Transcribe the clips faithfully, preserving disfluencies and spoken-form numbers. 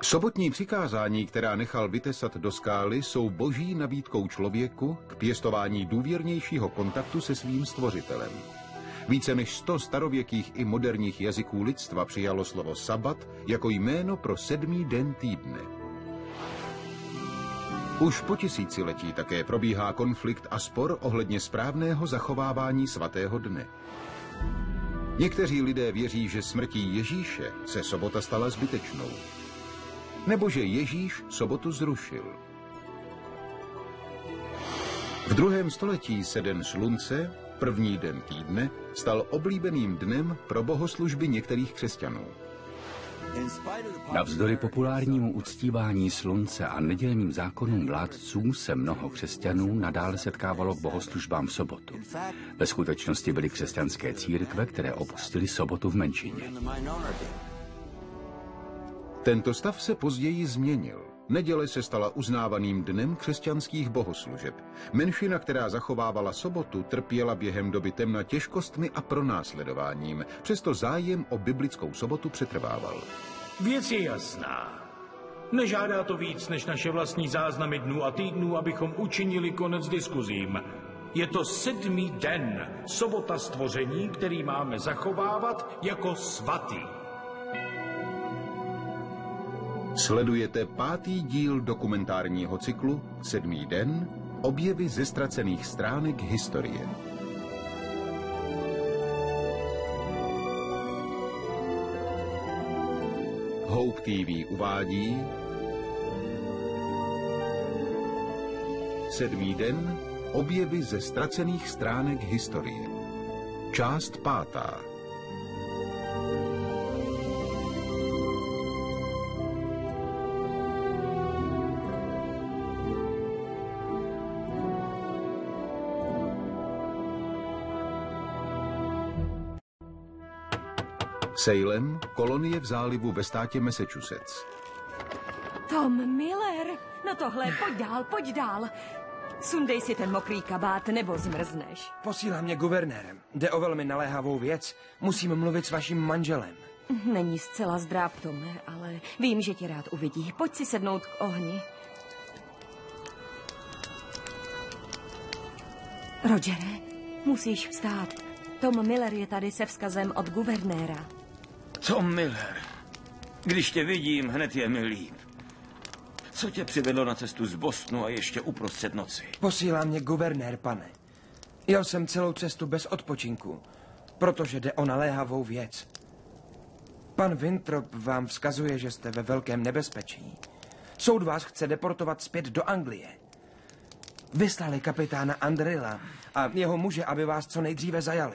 Sobotní přikázání, která nechal vytesat do skály, jsou boží nabídkou člověku k pěstování důvěrnějšího kontaktu se svým stvořitelem. Více než sto starověkých i moderních jazyků lidstva přijalo slovo sabat jako jméno pro sedmý den týdne. Už po tisíciletí také probíhá konflikt a spor ohledně správného zachovávání svatého dne. Někteří lidé věří, že smrtí Ježíše se sobota stala zbytečnou, nebo že Ježíš sobotu zrušil. V druhém století se den slunce, první den týdne, stal oblíbeným dnem pro bohoslužby některých křesťanů. Navzdory populárnímu uctívání slunce a nedělním zákonům vládců se mnoho křesťanů nadále setkávalo k bohoslužbám v sobotu. Ve skutečnosti byly křesťanské církve, které opustily sobotu v menšině. Tento stav se později změnil. Neděle se stala uznávaným dnem křesťanských bohoslužeb. Menšina, která zachovávala sobotu, trpěla během doby temna těžkostmi a pronásledováním. Přesto zájem o biblickou sobotu přetrvával. Věc je jasná. Nežádá to víc než naše vlastní záznamy dnů a týdnů, abychom učinili konec diskuzím. Je to sedmý den, sobota stvoření, který máme zachovávat jako svatý. Sledujete pátý díl dokumentárního cyklu Sedmý den, objevy ze ztracených stránek historie. Hope T V uvádí Sedmý den, objevy ze ztracených stránek historie. Část pátá. Salem, kolonie v zálivu ve státě Massachusetts. Tom Miller, no tohle, pojď dál, pojď dál. Sundej si ten mokrý kabát, nebo zmrzneš. Posílá mě guvernérem. Jde o velmi naléhavou věc. Musím mluvit s vaším manželem. Není zcela zdráv, Tome, ale vím, že tě rád uvidí. Pojď si sednout k ohni. Rogere, musíš vstát. Tom Miller je tady se vzkazem od guvernéra. Tom Miller. Když tě vidím, hned je mi líp. Co tě přivedlo na cestu z Bostonu a ještě uprostřed noci? Posílá mě guvernér, pane. Jel jsem celou cestu bez odpočinku, protože jde o naléhavou věc. Pan Winthrop vám vzkazuje, že jste ve velkém nebezpečí. Soud vás chce deportovat zpět do Anglie. Vyslali kapitána Andrilla a jeho muže, aby vás co nejdříve zajali.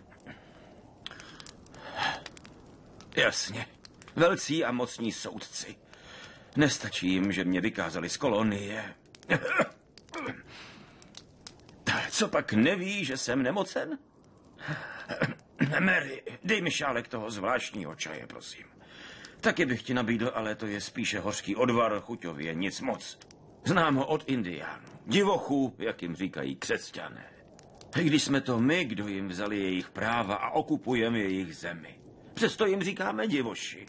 Jasně. Velcí a mocní soudci. Nestačí jim, že mě vykázali z kolonie. Co pak neví, že jsem nemocen? Mary, dej mi šálek toho zvláštního čaje, prosím. Taky bych ti nabídl, ale to je spíše hořký odvar, chuťově, nic moc. Znám ho od Indiánů. Divochů, jak jim říkají křesťané. I když jsme to my, kdo jim vzali jejich práva a okupujeme jejich zemi. Přesto jim říkáme divoši.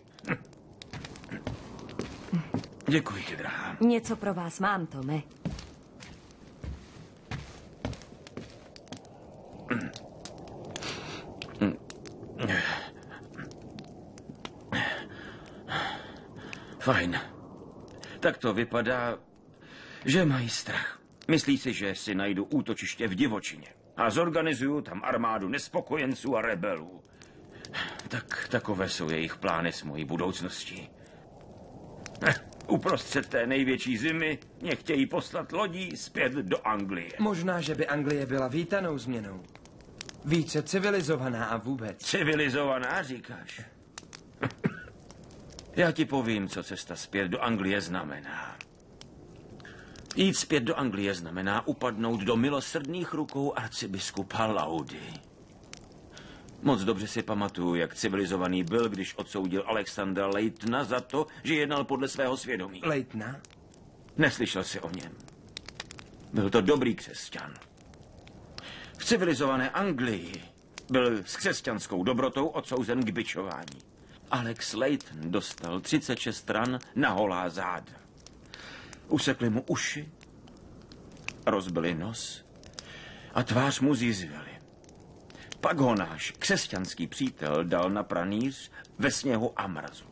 Děkuji ti, drahá. Něco pro vás mám, Tome. Fajn. Tak to vypadá, že mají strach. Myslí si, že si najdu útočiště v divočině a zorganizuju tam armádu nespokojenců a rebelů. Tak takové jsou jejich plány s mojí budoucností. Uprostřed té největší zimy mě chtějí poslat lodí zpět do Anglie. Možná, že by Anglie byla vítanou změnou. Více civilizovaná a vůbec. Civilizovaná, říkáš? Já ti povím, co cesta zpět do Anglie znamená. Jít zpět do Anglie znamená upadnout do milosrdných rukou arcibiskupa Laudy. Moc dobře si pamatuju, jak civilizovaný byl, když odsoudil Alexandra Leightona za to, že jednal podle svého svědomí. Leightona? Neslyšel jsi o něm. Byl to dobrý křesťan. V civilizované Anglii byl s křesťanskou dobrotou odsouzen k bičování. Alex Layton dostal třicet šest ran na holá záda. Usekli mu uši, rozbili nos a tvář mu zjizvili. Pak ho náš křesťanský přítel dal na pranýř ve sněhu a mrazu.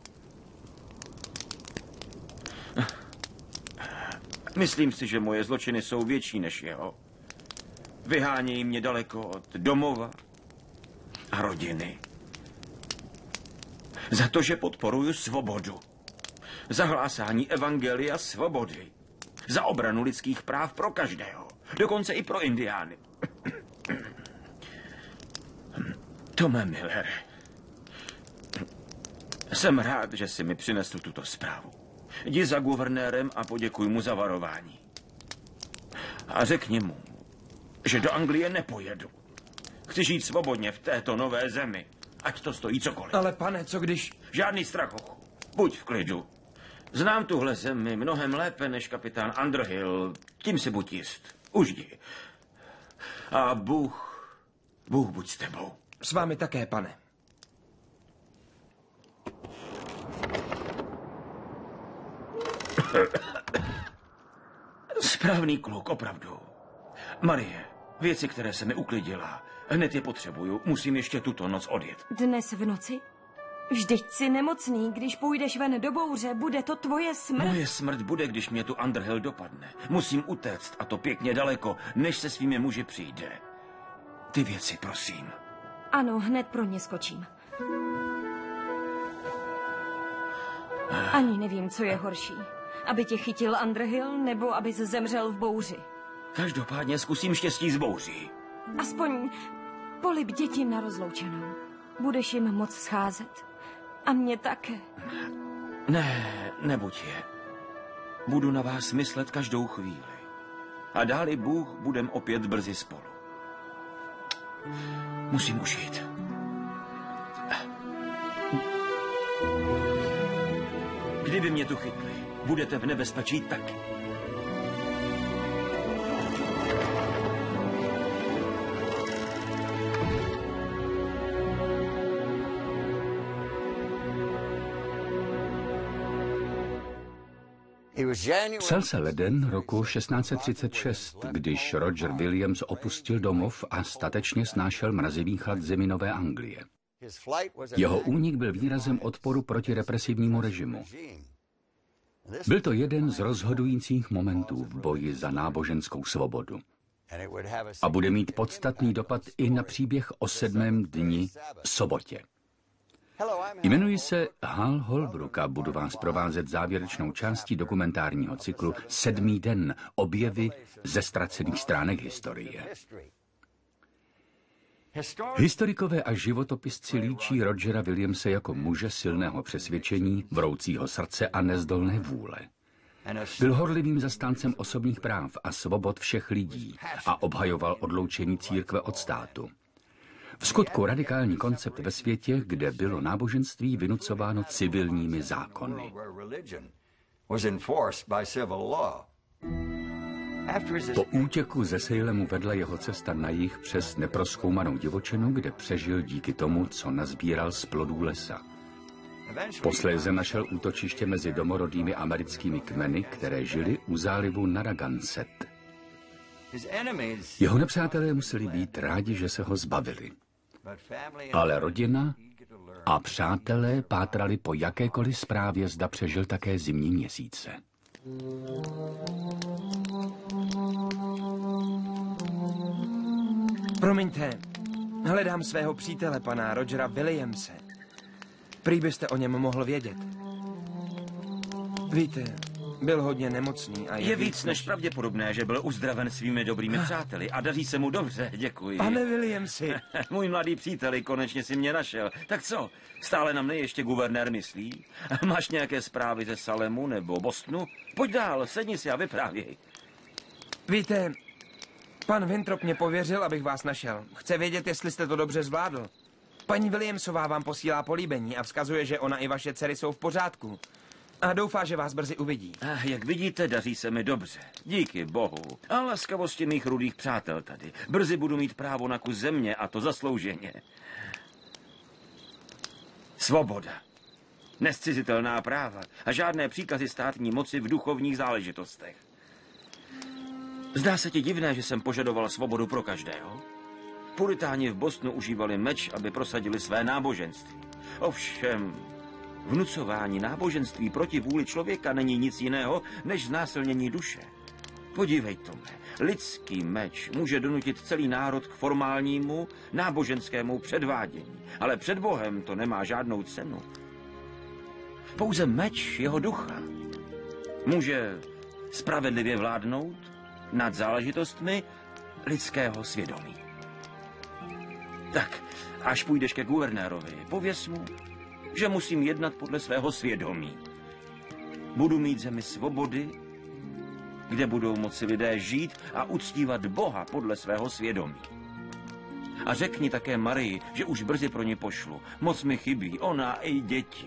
Myslím si, že moje zločiny jsou větší než jeho. Vyhánějí mě daleko od domova a rodiny. Za to, že podporuju svobodu. Za hlásání evangelia svobody. Za obranu lidských práv pro každého. Dokonce i pro indiány. Tome Millere, jsem rád, že jsi mi přinesl tuto zprávu. Jdi za guvernérem a poděkuj mu za varování. A řekni mu, že do Anglie nepojedu. Chci žít svobodně v této nové zemi, ať to stojí cokoliv. Ale pane, co když... Žádný strach, buď v klidu. Znám tuhle zemi mnohem lépe než kapitán Underhill, tím si buď jist. Už jdi. A Bůh, Bůh buď s tebou. S vámi také, pane. Správný kluk, opravdu. Marie, věci, které se mi uklidila, hned je potřebuju. Musím ještě tuto noc odjet. Dnes v noci? Vždyť jsi nemocný, když půjdeš ven do bouře, bude to tvoje smrt. Moje smrt bude, když mě tu Underhill dopadne. Musím utéct, a to pěkně daleko, než se svými muži přijde. Ty věci, prosím. Ano, hned pro ně skočím. Ani nevím, co je horší. Aby tě chytil Underhill, nebo abys zemřel v bouři. Každopádně zkusím štěstí z bouří. Aspoň polib děti na rozloučenou. Budeš jim moc scházet. A mě také. Ne, nebuď je. Budu na vás myslet každou chvíli. A dáli Bůh, budem opět brzy spolu. Musím už jít. Kdyby mě tu chytli, budete v nebezpečí taky. Psal se leden roku šestnáct set třicet šest, když Roger Williams opustil domov a statečně snášel mrazivý chlad zemi Nové Anglie. Jeho únik byl výrazem odporu proti represivnímu režimu. Byl to jeden z rozhodujících momentů v boji za náboženskou svobodu. A bude mít podstatný dopad i na příběh o sedmém dni sobotě. Jmenuji se Hal Holbrook a budu vás provázet závěrečnou částí dokumentárního cyklu Sedmý den. Objevy ze ztracených stránek historie. Historikové a životopisci líčí Rogera Williamse jako muže silného přesvědčení, vroucího srdce a nezdolné vůle. Byl horlivým zastáncem osobních práv a svobod všech lidí a obhajoval odloučení církve od státu. V skutku radikální koncept ve světě, kde bylo náboženství vynucováno civilními zákony. Po útěku ze Salemu vedla jeho cesta na jih přes neprozkoumanou divočinu, kde přežil díky tomu, co nazbíral z plodů lesa. Posléze našel útočiště mezi domorodými americkými kmeny, které žili u zálivu Narragansett. Jeho nepřátelé museli být rádi, že se ho zbavili. Ale rodina a přátelé pátrali po jakékoliv zprávě, zda přežil také zimní měsíce. Promiňte, hledám svého přítele, pana Rogera Williamse. Prý byste o něm mohl vědět. Víte, byl hodně nemocný a je, je víc než pravděpodobné, že byl uzdraven svými dobrými přáteli a daří se mu dobře, děkuji. Pane Williamsi. Můj mladý příteli, konečně si mě našel. Tak co, stále na mne ještě guvernér myslí? Máš nějaké zprávy ze Salemu nebo Bostonu? Pojď dál, sedni si a vyprávěj. Víte, pan Winthrop mě pověřil, abych vás našel. Chce vědět, jestli jste to dobře zvládl. Paní Williamsová vám posílá políbení a vzkazuje, že ona i vaše dcery jsou v pořádku. A doufá, že vás brzy uvidí. A jak vidíte, daří se mi dobře. Díky bohu. A laskavosti mých rudých přátel tady. Brzy budu mít právo na kus země a to zaslouženě. Svoboda. Nescizitelná práva a žádné příkazy státní moci v duchovních záležitostech. Zdá se ti divné, že jsem požadoval svobodu pro každého? Puritáni v Bostonu užívali meč, aby prosadili své náboženství. Ovšem, vnucování náboženství proti vůli člověka není nic jiného, než znásilnění duše. Podívej, Tome, lidský meč může donutit celý národ k formálnímu náboženskému předvádění, ale před Bohem to nemá žádnou cenu. Pouze meč jeho ducha může spravedlivě vládnout nad záležitostmi lidského svědomí. Tak, až půjdeš ke guvernérovi, pověz mu, že musím jednat podle svého svědomí. Budu mít zemi svobody, kde budou moci lidé žít a uctívat Boha podle svého svědomí. A řekni také Marii, že už brzy pro ní pošlu. Moc mi chybí, ona i děti.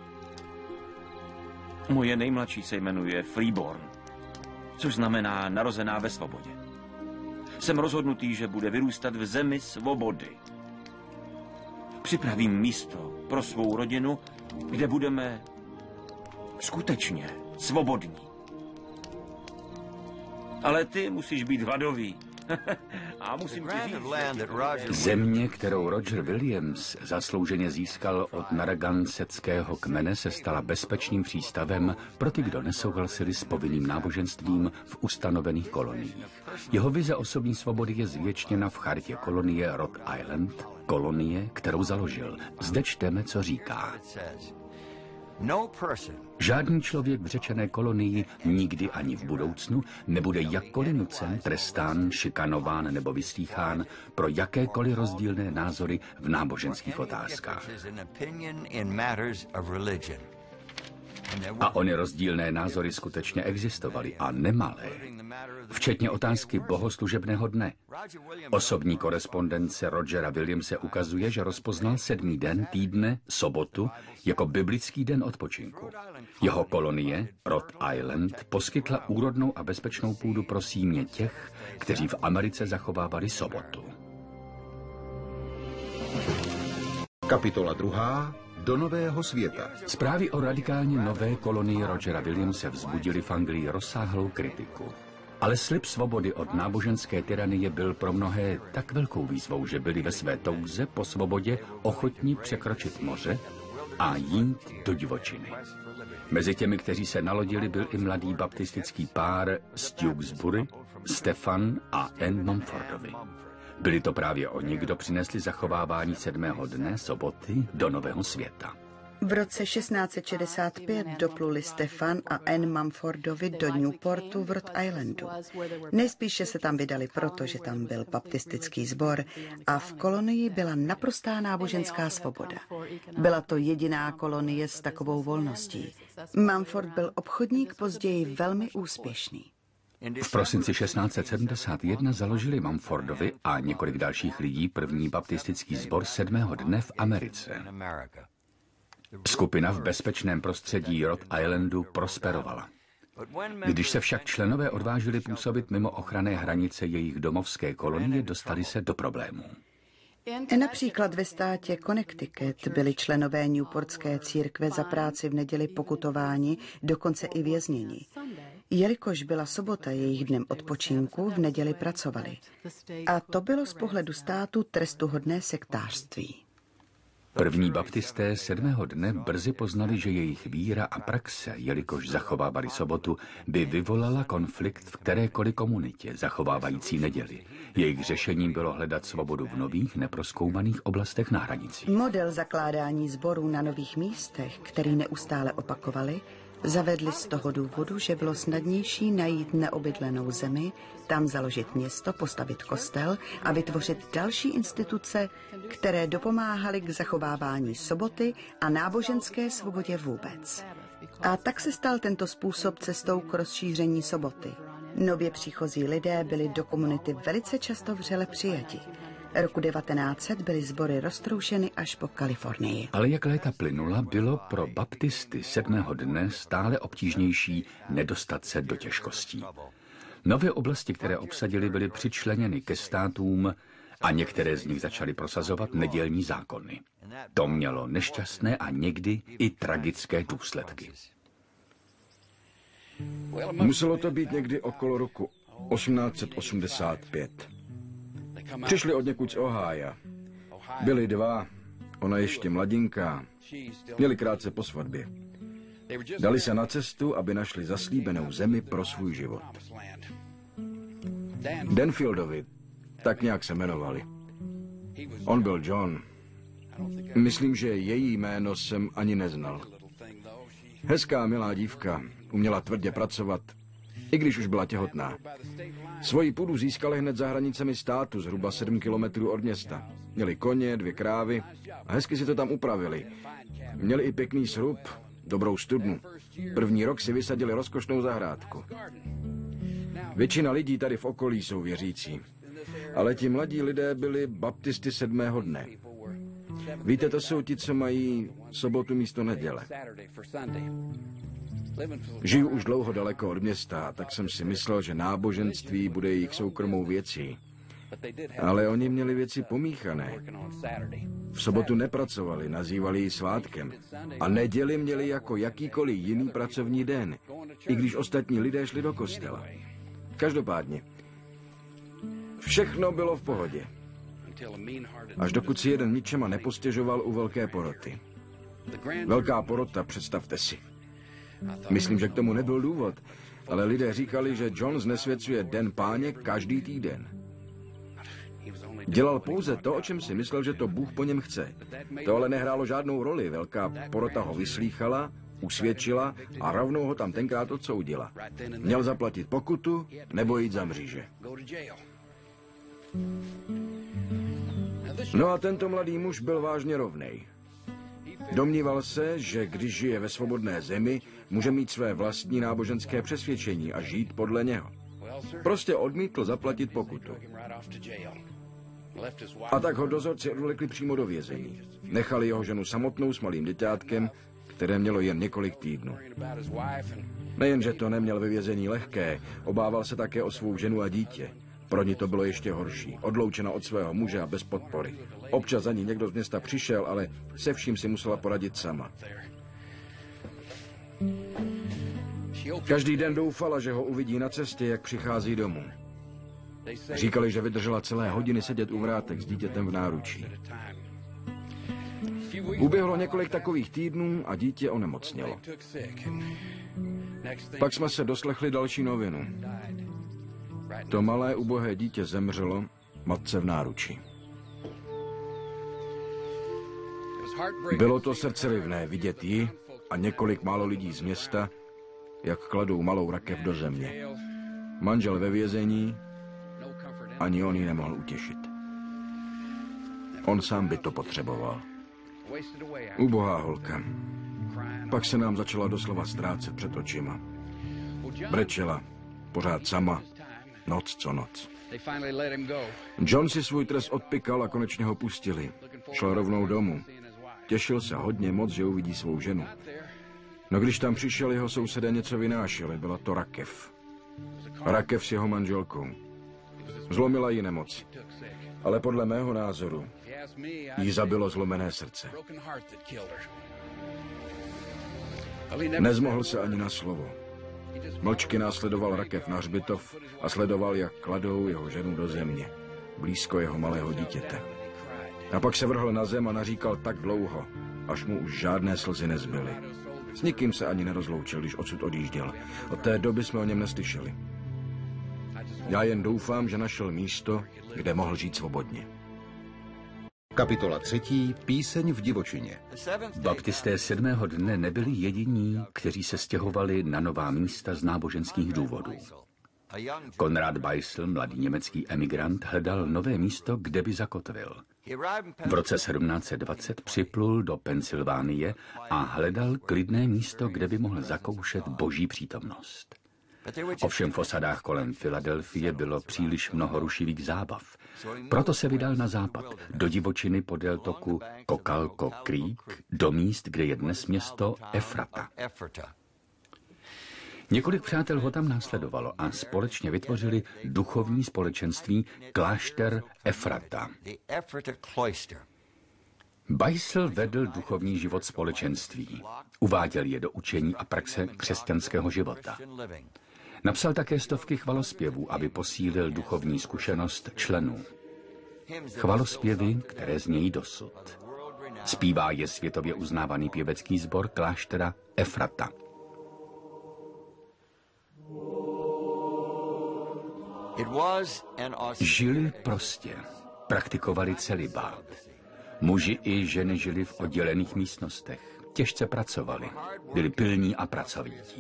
Moje nejmladší se jmenuje Freeborn, což znamená narozená ve svobodě. Jsem rozhodnutý, že bude vyrůstat v zemi svobody. Připravím místo pro svou rodinu, kde budeme skutečně svobodní. Ale ty musíš být hladový. A musím ti říct... Země, kterou Roger Williams zaslouženě získal od narragansseckého kmene, se stala bezpečným přístavem pro ty, kdo nesouhlasili s povinným náboženstvím v ustanovených koloniích. Jeho vize osobní svobody je zvěčněna v chartě kolonie Rhode Island, kolonie, kterou založil. Zde čteme, co říká. Žádný člověk v řečené kolonii nikdy ani v budoucnu nebude jakkoliv nucen, trestán, šikanován nebo vyslýchán pro jakékoliv rozdílné názory v náboženských otázkách. A ony rozdílné názory skutečně existovaly a nemalé. Včetně otázky bohoslužebného dne. Osobní korespondence Rogera Williamse ukazuje, že rozpoznal sedmý den týdne, sobotu, jako biblický den odpočinku. Jeho kolonie, Rhode Island, poskytla úrodnou a bezpečnou půdu pro símě těch, kteří v Americe zachovávali sobotu. Kapitola druhá. Do nového světa. Zprávy o radikálně nové kolonii Rogera Williamse vzbudily v Anglii rozsáhlou kritiku. Ale slib svobody od náboženské tyranie byl pro mnohé tak velkou výzvou, že byli ve své touze po svobodě ochotní překročit moře a jít do divočiny. Mezi těmi, kteří se nalodili, byl i mladý baptistický pár z Tewkesbury, Stefan a Anne Mumfordovi. Byli to právě oni, kdo přinesli zachovávání sedmého dne, soboty, do nového světa. V roce šestnáct set šedesát pět dopluli Stefan a Anne Mumfordovi do Newportu v Rhode Islandu. Nejspíše se tam vydali proto, že tam byl baptistický sbor a v kolonii byla naprostá náboženská svoboda. Byla to jediná kolonie s takovou volností. Mumford byl obchodník, později velmi úspěšný. V prosinci šestnáct set sedmdesát jedna založili Mumfordovi a několik dalších lidí první baptistický sbor sedmého dne v Americe. Skupina v bezpečném prostředí Rhode Islandu prosperovala. Když se však členové odvážili působit mimo ochranné hranice jejich domovské kolonie, dostali se do problémů. Například ve státě Connecticut byli členové Newportské církve za práci v neděli pokutováni, dokonce i vězněni. Jelikož byla sobota jejich dnem odpočinku, v neděli pracovali. A to bylo z pohledu státu trestuhodné sektářství. První baptisté sedmého dne brzy poznali, že jejich víra a praxe, jelikož zachovávali sobotu, by vyvolala konflikt v kterékoliv komunitě zachovávající neděli. Jejich řešením bylo hledat svobodu v nových, neprozkoumaných oblastech na hranici. Model zakládání sborů na nových místech, který neustále opakovali, zavedli z toho důvodu, že bylo snadnější najít neobydlenou zemi, tam založit město, postavit kostel a vytvořit další instituce, které dopomáhaly k zachovávání soboty a náboženské svobodě vůbec. A tak se stal tento způsob cestou k rozšíření soboty. Nově příchozí lidé byli do komunity velice často vřele přijati. Roku devatenáct set byly sbory roztroušeny až po Kalifornii. Ale jak léta plynula, bylo pro baptisty sedmého dne stále obtížnější nedostat se do těžkostí. Nové oblasti, které obsadili, byly přičleněny ke státům a některé z nich začaly prosazovat nedělní zákony. To mělo nešťastné a někdy i tragické důsledky. Muselo to být někdy okolo roku osmnáct set osmdesát pět. Přišli od někud z Ohája. Byli dva, ona ještě mladinká. Měli krátce po svatbě. Dali se na cestu, aby našli zaslíbenou zemi pro svůj život. Danfieldovi, tak nějak se jmenovali. On byl John. Myslím, že její jméno jsem ani neznal. Hezká, milá dívka, uměla tvrdě pracovat, i když už byla těhotná. Svoji půdu získali hned za hranicemi státu, zhruba sedm kilometrů od města. Měli koně, dvě krávy a hezky si to tam upravili. Měli i pěkný srub, dobrou studnu. První rok si vysadili rozkošnou zahrádku. Většina lidí tady v okolí jsou věřící, ale ti mladí lidé byli baptisty sedmého dne. Víte, to jsou ti, co mají sobotu místo neděle. Žiju už dlouho daleko od města, tak jsem si myslel, že náboženství bude jejich soukromou věcí. Ale oni měli věci pomíchané. V sobotu nepracovali, nazývali ji svátkem. A neděli měli jako jakýkoliv jiný pracovní den, i když ostatní lidé šli do kostela. Každopádně, všechno bylo v pohodě. Až dokud si jeden ničema nepostěžoval u velké poroty. Velká porota, představte si. Myslím, že k tomu nebyl důvod, ale lidé říkali, že John znesvěcuje Den Páně každý týden. Dělal pouze to, o čem si myslel, že to Bůh po něm chce. To ale nehrálo žádnou roli. Velká porota ho vyslýchala, usvědčila a rovnou ho tam tenkrát odsoudila. Měl zaplatit pokutu nebo jít za mříže. No a tento mladý muž byl vážně rovnej. Domníval se, že když žije ve svobodné zemi, může mít své vlastní náboženské přesvědčení a žít podle něho. Prostě odmítl zaplatit pokutu. A tak ho dozorci odvlekli přímo do vězení. Nechali jeho ženu samotnou s malým děťátkem, které mělo jen několik týdnů. Nejenže to neměl ve vězení lehké, obával se také o svou ženu a dítě. Pro ní to bylo ještě horší. Odloučena od svého muže a bez podpory. Občas za ní někdo z města přišel, ale se vším si musela poradit sama. Každý den doufala, že ho uvidí na cestě, jak přichází domů. Říkali, že vydržela celé hodiny sedět u vrátek s dítětem v náručí. Uběhlo několik takových týdnů a dítě onemocnělo. Pak jsme se doslechli další novinu. To malé ubohé dítě zemřelo, matce v náručí. Bylo to srdcerivné vidět ji a několik málo lidí z města, jak kladou malou rakev do země. Manžel ve vězení, ani on ji nemohl utěšit. On sám by to potřeboval. Ubohá holka. Pak se nám začala doslova ztrácet před očima. Brečela, pořád sama, noc co noc. John si svůj trest odpykal a konečně ho pustili. Šel rovnou domů. Těšil se hodně moc, že uvidí svou ženu. No když tam přišel, jeho sousedé něco vynášeli, byla to rakev. Rakev s jeho manželkou. Zlomila jí nemoc. Ale podle mého názoru jí zabilo zlomené srdce. Nezmohl se ani na slovo. Mlčky následoval rakev na hřbitov a sledoval, jak kladou jeho ženu do země, blízko jeho malého dítěte. A pak se vrhl na zem a naříkal tak dlouho, až mu už žádné slzy nezbyly. S nikým se ani nerozloučil, když odsud odjížděl. Od té doby jsme o něm neslyšeli. Já jen doufám, že našel místo, kde mohl žít svobodně. Kapitola třetí. Píseň v divočině. Baptisté sedmého dne nebyli jediní, kteří se stěhovali na nová místa z náboženských důvodů. Konrad Beissel, mladý německý emigrant, hledal nové místo, kde by zakotvil. V roce sedmnáct set dvacet připlul do Pensylvánie a hledal klidné místo, kde by mohl zakoušet boží přítomnost. Ovšem v osadách kolem Filadelfie bylo příliš mnoho rušivých zábav. Proto se vydal na západ, do divočiny podél toku Cocalco Creek, do míst, kde je dnes město Efrata. Několik přátel ho tam následovalo a společně vytvořili duchovní společenství klášter Efrata. Beissel vedl duchovní život společenství. Uváděl je do učení a praxe křesťanského života. Napsal také stovky chvalospěvů, aby posílil duchovní zkušenost členů. Chvalospěvy, které znějí dosud. Zpívá je světově uznávaný pěvecký sbor kláštera Efrata. Žili prostě, praktikovali celibát. Muži i ženy žili v oddělených místnostech, těžce pracovali, byli pilní a pracovití.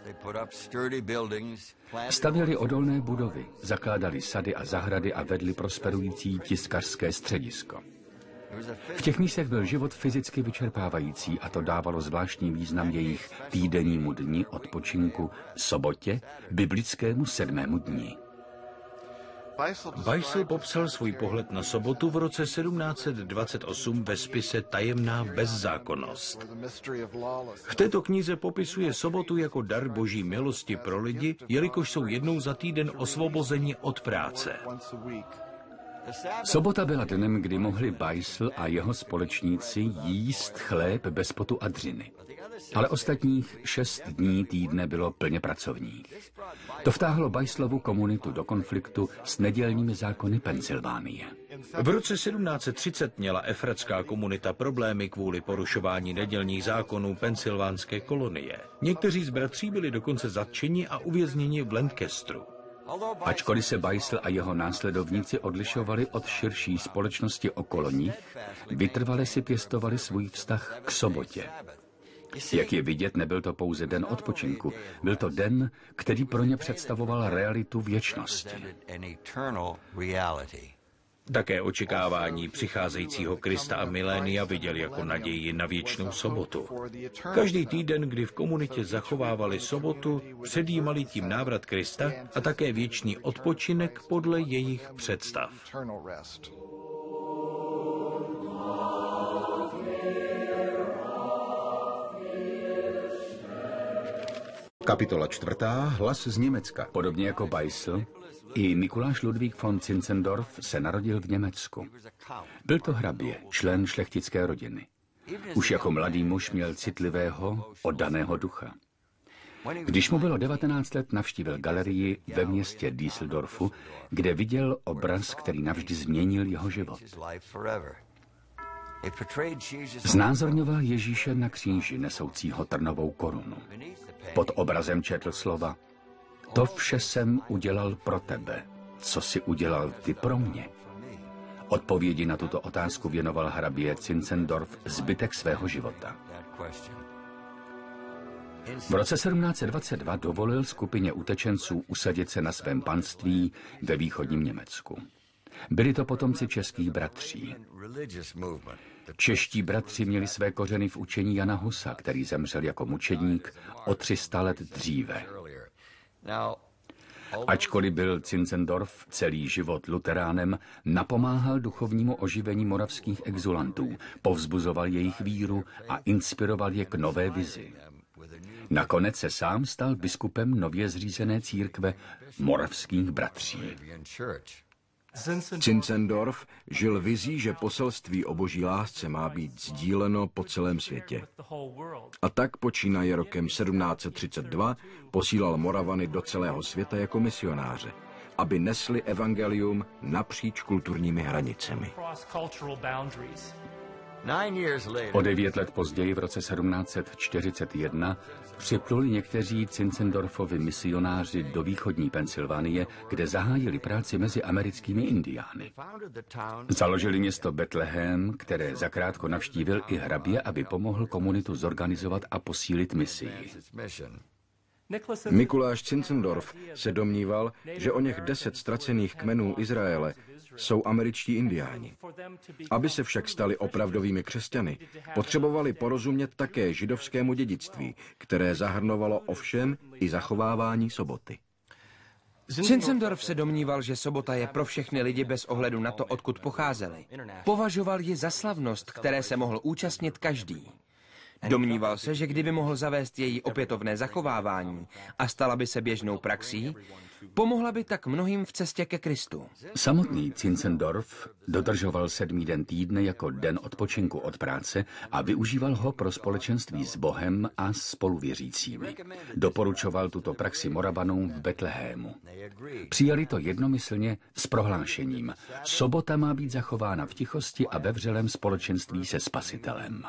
Stavěli odolné budovy, zakládali sady a zahrady a vedli prosperující tiskařské středisko. V těch místech byl život fyzicky vyčerpávající a to dávalo zvláštní význam jejich týdennímu dni odpočinku, sobotě, biblickému sedmému dni. Beissel popsal svůj pohled na sobotu v roce sedmnáct set dvacet osm ve spise Tajemná bezzákonnost. V této knize popisuje sobotu jako dar boží milosti pro lidi, jelikož jsou jednou za týden osvobozeni od práce. Sobota byla dnem, kdy mohli Beissel a jeho společníci jíst chléb bez potu a dřiny. Ale ostatních šest dní týdne bylo plně pracovních. To vtáhlo Beislovu komunitu do konfliktu s nedělními zákony Pensylvánie. V roce sedmnáct set třicet měla efratská komunita problémy kvůli porušování nedělních zákonů pensylvánské kolonie. Někteří z bratří byli dokonce zatčeni a uvězněni v Lancasteru. Ačkoliv se Beissel a jeho následovníci odlišovali od širší společnosti okolo nich, vytrvale si pěstovali svůj vztah k sobotě. Jak je vidět, nebyl to pouze den odpočinku, byl to den, který pro ně představoval realitu věčnosti. Také očekávání přicházejícího Krista a milénia viděl jako naději na věčnou sobotu. Každý týden, kdy v komunitě zachovávali sobotu, předjímali tím návrat Krista a také věčný odpočinek podle jejich představ. Kapitola čtvrtá. Hlas z Německa. Podobně jako Beissel, i Mikuláš Ludvík von Zinzendorf se narodil v Německu. Byl to hrabě, člen šlechtické rodiny. Už jako mladý muž měl citlivého, oddaného ducha. Když mu bylo devatenáct let, navštívil galerii ve městě Düsseldorfu, kde viděl obraz, který navždy změnil jeho život. Znázorňoval Ježíše na kříži nesoucího trnovou korunu. Pod obrazem četl slova: To vše jsem udělal pro tebe. Co jsi udělal ty pro mě? Odpovědi na tuto otázku věnoval hrabě Zinzendorf zbytek svého života. V roce sedmnáct set dvacet dva dovolil skupině utečenců usadit se na svém panství ve východním Německu. Byli to potomci českých bratří. Čeští bratři měli své kořeny v učení Jana Husa, který zemřel jako mučedník o tři sta let dříve. Ačkoliv byl Zinzendorf celý život luteránem, napomáhal duchovnímu oživení moravských exulantů, povzbuzoval jejich víru a inspiroval je k nové vizi. Nakonec se sám stal biskupem nově zřízené církve moravských bratří. Zinzendorf žil vizí, že poselství o boží lásce má být sdíleno po celém světě. A tak počínaje rokem sedmnáct set třicet dva posílal Moravany do celého světa jako misionáře, aby nesli evangelium napříč kulturními hranicemi. O devět let později, v roce sedmnáct set čtyřicet jedna, připluli někteří Zinzendorfovi misionáři do východní Pensylvánie, kde zahájili práci mezi americkými indiány. Založili město Betlehem, které zakrátko navštívil i hrabě, aby pomohl komunitu zorganizovat a posílit misii. Mikuláš Zinzendorf se domníval, že o něch deset ztracených kmenů Izraele jsou američtí indiáni. Aby se však stali opravdovými křesťany, potřebovali porozumět také židovskému dědictví, které zahrnovalo ovšem i zachovávání soboty. Zinzendorf se domníval, že sobota je pro všechny lidi bez ohledu na to, odkud pocházeli. Považoval ji za slavnost, které se mohl účastnit každý. Domníval se, že kdyby mohl zavést její opětovné zachovávání a stala by se běžnou praxí, pomohla by tak mnohým v cestě ke Kristu. Samotný Zinzendorf dodržoval sedmý den týdne jako den odpočinku od práce a využíval ho pro společenství s Bohem a spoluvěřícími. Doporučoval tuto praxi Moravanům v Betlehému. Přijali to jednomyslně s prohlášením: sobota má být zachována v tichosti a ve vřelém společenství se Spasitelem.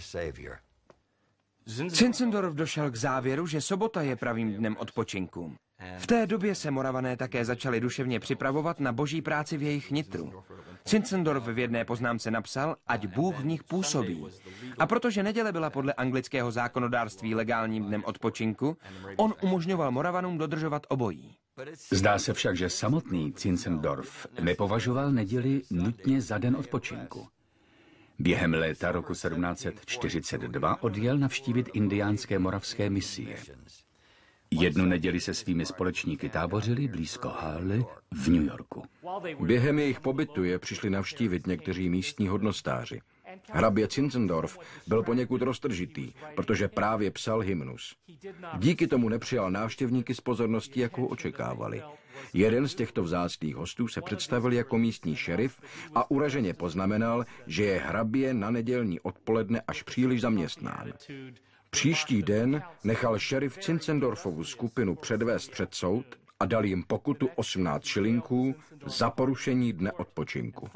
Zinzendorf došel k závěru, že sobota je pravým dnem odpočinku. V té době se Moravané také začali duševně připravovat na boží práci v jejich nitru. Zinzendorf v jedné poznámce napsal, ať Bůh v nich působí. A protože neděle byla podle anglického zákonodárství legálním dnem odpočinku, on umožňoval Moravanům dodržovat obojí. Zdá se však, že samotný Zinzendorf nepovažoval neděli nutně za den odpočinku. Během léta roku sedmnáct set čtyřicet dva odjel navštívit indiánské moravské misie. Jednu neděli se svými společníky tábořili blízko Harley v New Yorku. Během jejich pobytu je přišli navštívit někteří místní hodnostáři. Hrabě Zinzendorf byl poněkud roztržitý, protože právě psal hymnus. Díky tomu nepřijal návštěvníky s pozorností, jakou očekávali. Jeden z těchto vzácných hostů se představil jako místní šerif a uraženě poznamenal, že je hrabě na nedělní odpoledne až příliš zaměstnán. Příští den nechal šerif Zinzendorfovu skupinu předvést před soud a dal jim pokutu osmnáct šilinků za porušení dne odpočinku.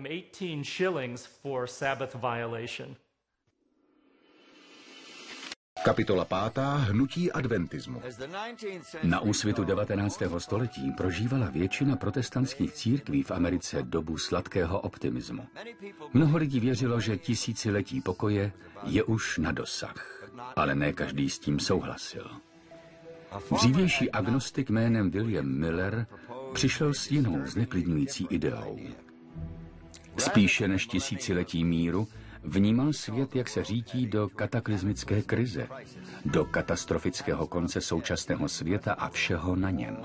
Kapitola pátá. Hnutí adventismu. Na úsvitu devatenáctého století prožívala většina protestantských církví v Americe dobu sladkého optimismu. Mnoho lidí věřilo, že tisíciletí pokoje je už na dosah, ale ne každý s tím souhlasil. Dřívější agnostik jménem William Miller přišel s jinou zneklidňující ideou. Spíše než tisíciletí míru vnímal svět, jak se řítí do kataklizmické krize, do katastrofického konce současného světa a všeho na něm.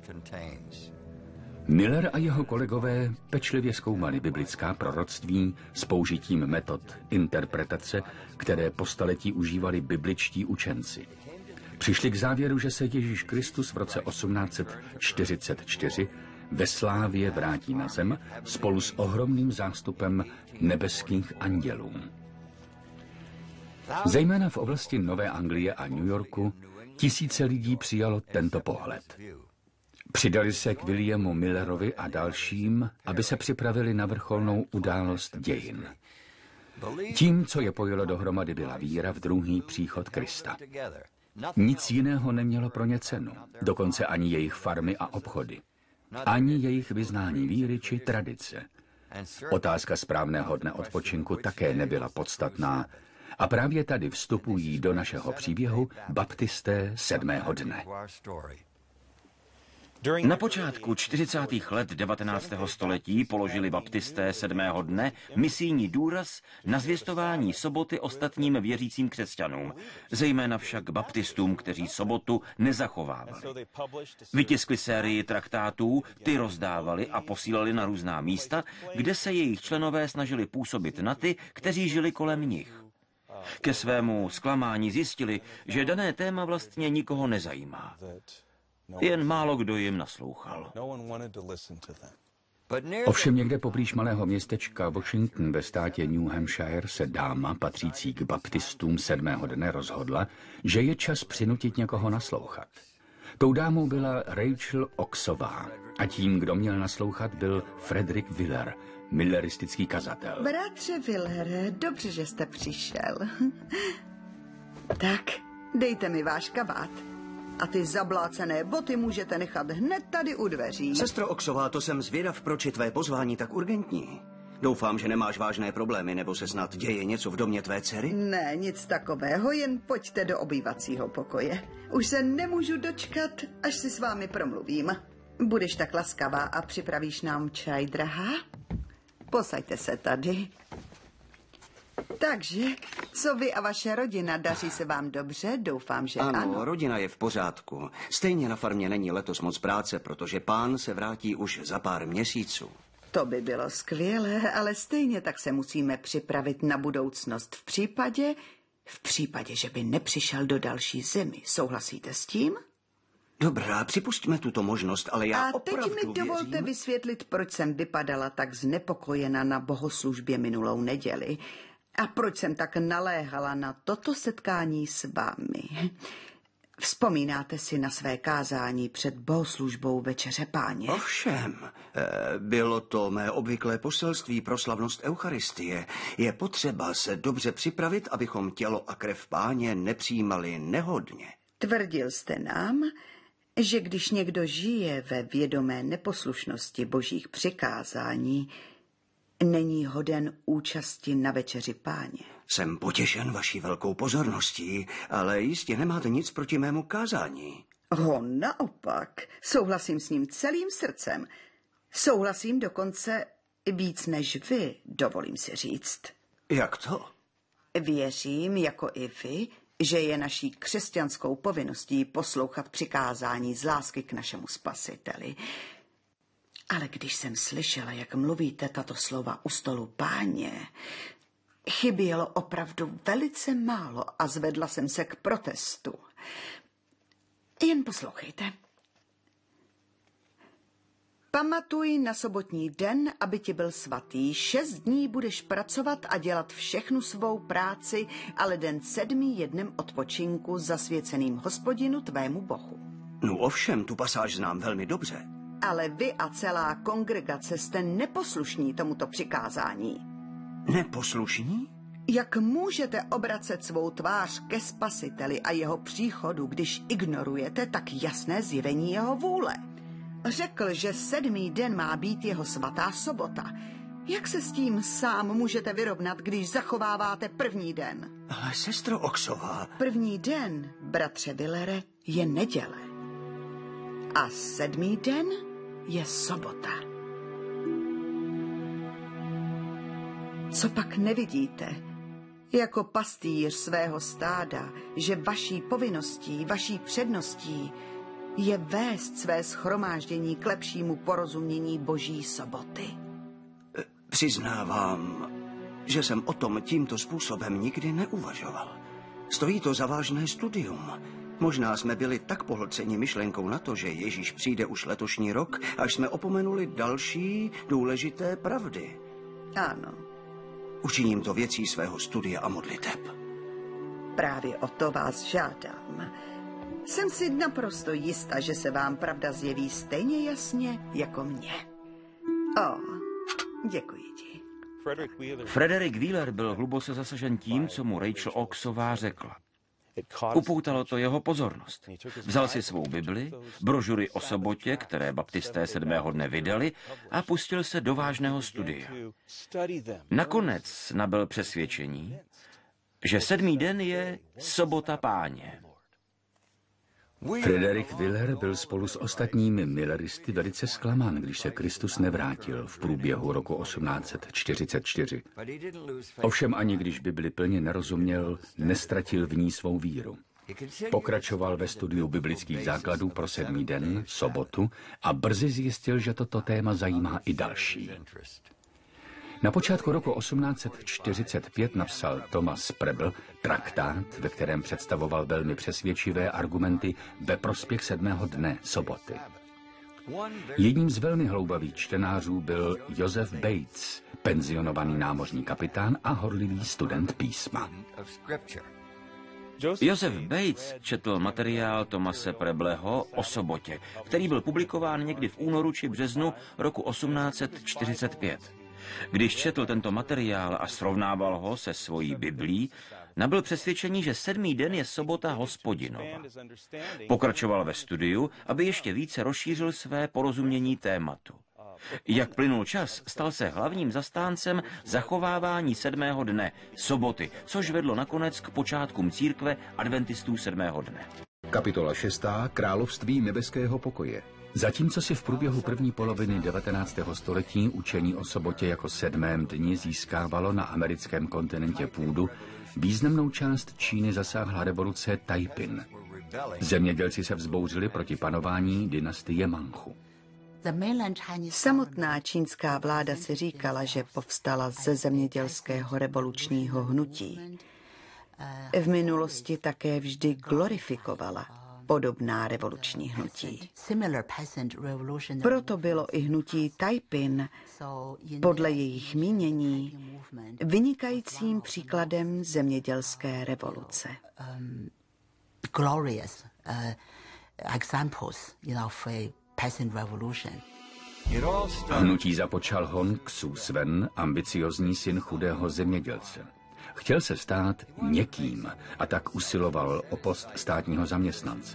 Miller a jeho kolegové pečlivě zkoumali biblická proroctví s použitím metod interpretace, které po staletí užívali bibličtí učenci. Přišli k závěru, že se Ježíš Kristus v roce osmnáct set čtyřicet čtyři ve slávě vrátí na zem spolu s ohromným zástupem nebeských andělů. Zejména v oblasti Nové Anglie a New Yorku tisíce lidí přijalo tento pohled. Přidali se k Williamu Millerovi a dalším, aby se připravili na vrcholnou událost dějin. Tím, co je pojilo dohromady, byla víra v druhý příchod Krista. Nic jiného nemělo pro ně cenu, dokonce ani jejich farmy a obchody. Ani jejich vyznání víry či tradice. Otázka správného dne odpočinku také nebyla podstatná a právě tady vstupují do našeho příběhu baptisté sedmého dne. Na počátku čtyřicátých let devatenáctého století položili baptisté sedmého dne misijní důraz na zvěstování soboty ostatním věřícím křesťanům, zejména však baptistům, kteří sobotu nezachovávali. Vytiskli sérii traktátů, ty rozdávali a posílali na různá místa, kde se jejich členové snažili působit na ty, kteří žili kolem nich. Ke svému zklamání zjistili, že dané téma vlastně nikoho nezajímá. Jen málo kdo jim naslouchal. Ovšem někde poblíž malého městečka Washington ve státě New Hampshire se dáma patřící k baptistům sedmého dne rozhodla, že je čas přinutit někoho naslouchat. Tou dámou byla Rachel Oxová a tím, kdo měl naslouchat, byl Frederick Willer, milleristický kazatel. Bratře Willere, dobře, že jste přišel. Tak, dejte mi váš kabát. A ty zablácené boty můžete nechat hned tady u dveří. Sestro Oxová, to jsem zvědav, proč je tvé pozvání tak urgentní. Doufám, že nemáš vážné problémy, nebo se snad děje něco v domě tvé dcery? Ne, nic takového, jen pojďte do obývacího pokoje. Už se nemůžu dočkat, až si s vámi promluvím. Budeš tak laskavá a připravíš nám čaj, drahá? Posaďte se tady. Takže, co vy a vaše rodina, daří se vám dobře? Doufám, že ano. Ano, rodina je v pořádku. Stejně na farmě není letos moc práce, protože pán se vrátí už za pár měsíců. To by bylo skvělé, ale stejně tak se musíme připravit na budoucnost v případě, V případě, že by nepřišel do další zemi, souhlasíte s tím? Dobrá, připustíme tuto možnost, ale já A teď opravdu mi dovolte věřím... vysvětlit, proč jsem vypadala tak znepokojena na bohoslužbě minulou neděli a proč jsem tak naléhala na toto setkání s vámi. Vzpomínáte si na své kázání před bohoslužbou Večeře Páně? Ovšem, bylo to mé obvyklé poselství pro slavnost Eucharistie. Je potřeba se dobře připravit, abychom tělo a krev Páně nepřijímali nehodně. Tvrdil jste nám, že když někdo žije ve vědomé neposlušnosti božích přikázání, není hoden účasti na Večeři Páně. Jsem potěšen vaší velkou pozorností, ale jistě nemáte nic proti mému kázání. Ho, naopak, souhlasím s ním celým srdcem. Souhlasím dokonce víc než vy, dovolím si říct. Jak to? Věřím, jako i vy, že je naší křesťanskou povinností poslouchat přikázání z lásky k našemu Spasiteli. Ale když jsem slyšela, jak mluvíte tato slova u stolu Páně, chybělo opravdu velice málo a zvedla jsem se k protestu. Jen poslouchejte. Pamatuj na sobotní den, aby ti byl svatý. Šest dní budeš pracovat a dělat všechnu svou práci, ale den sedmý je dnem odpočinku zasvěceným Hospodinu tvému Bohu. No ovšem, tu pasáž znám velmi dobře. Ale vy a celá kongregace jste neposlušní tomuto přikázání. Neposlušní? Jak můžete obracet svou tvář ke Spasiteli a jeho příchodu, když ignorujete tak jasné zjevení jeho vůle? Řekl, že sedmý den má být jeho svatá sobota. Jak se s tím sám můžete vyrovnat, když zachováváte první den? Ale sestro Oxová... První den, bratře Willere, je neděle. A sedmý den je sobota. Co pak nevidíte? Jako pastýř svého stáda, že vaší povinností, vaší předností je vést své shromáždění k lepšímu porozumění boží soboty. Přiznávám, že jsem o tom tímto způsobem nikdy neuvažoval. Stojí to za vážné studium. Možná jsme byli tak pohlceni myšlenkou na to, že Ježíš přijde už letošní rok, až jsme opomenuli další důležité pravdy. Ano. Učiním to věcí svého studia a modliteb. Právě o to vás žádám. Jsem si naprosto jistá, že se vám pravda zjeví stejně jasně jako mně. O, děkuji ti. Frederick Wheeler byl hluboce zasažen tím, co mu Rachel Oxová řekla. Upoutalo to jeho pozornost. Vzal si svou Bibli, brožury o sobotě, které baptisté sedmého dne vydali, a pustil se do vážného studia. Nakonec nabyl přesvědčení, že sedmý den je sobota Páně. Frederick Wheeler byl spolu s ostatními milleristy velice zklamán, když se Kristus nevrátil v průběhu roku osmnáct set čtyřicet čtyři. Ovšem ani když Bibli plně nerozuměl, nestratil v ní svou víru. Pokračoval ve studiu biblických základů pro sedmý den, sobotu, a brzy zjistil, že toto téma zajímá i další. Na počátku roku osmnáct set čtyřicet pět napsal Thomas Preble traktát, ve kterém představoval velmi přesvědčivé argumenty ve prospěch sedmého dne, soboty. Jedním z velmi hloubavých čtenářů byl Joseph Bates, penzionovaný námořní kapitán a horlivý student písma. Joseph Bates četl materiál Thomase Prebleho o sobotě, který byl publikován někdy v únoru či březnu roku osmnáct set čtyřicet pět. Když četl tento materiál a srovnával ho se svojí Biblí, nabyl přesvědčení, že sedmý den je sobota Hospodinova. Pokračoval ve studiu, aby ještě více rozšířil své porozumění tématu. Jak plynul čas, stal se hlavním zastáncem zachovávání sedmého dne, soboty, což vedlo nakonec k počátkům církve adventistů sedmého dne. Kapitola šestá. Království nebeského pokoje. Zatímco si v průběhu první poloviny devatenáctého století učení o sobotě jako sedmém dni získávalo na americkém kontinentě půdu, významnou část Číny zasáhla revoluce Taiping. Zemědělci se vzbouřili proti panování dynastie Manchu. Samotná čínská vláda si říkala, že povstala ze zemědělského revolučního hnutí. V minulosti také vždy glorifikovala podobná revoluční hnutí. Proto bylo i hnutí Taipin podle jejich mínění vynikajícím příkladem zemědělské revoluce. Hnutí započal Hong Xu Sven, ambiciozní syn chudého zemědělce. Chtěl se stát někým a tak usiloval o post státního zaměstnance.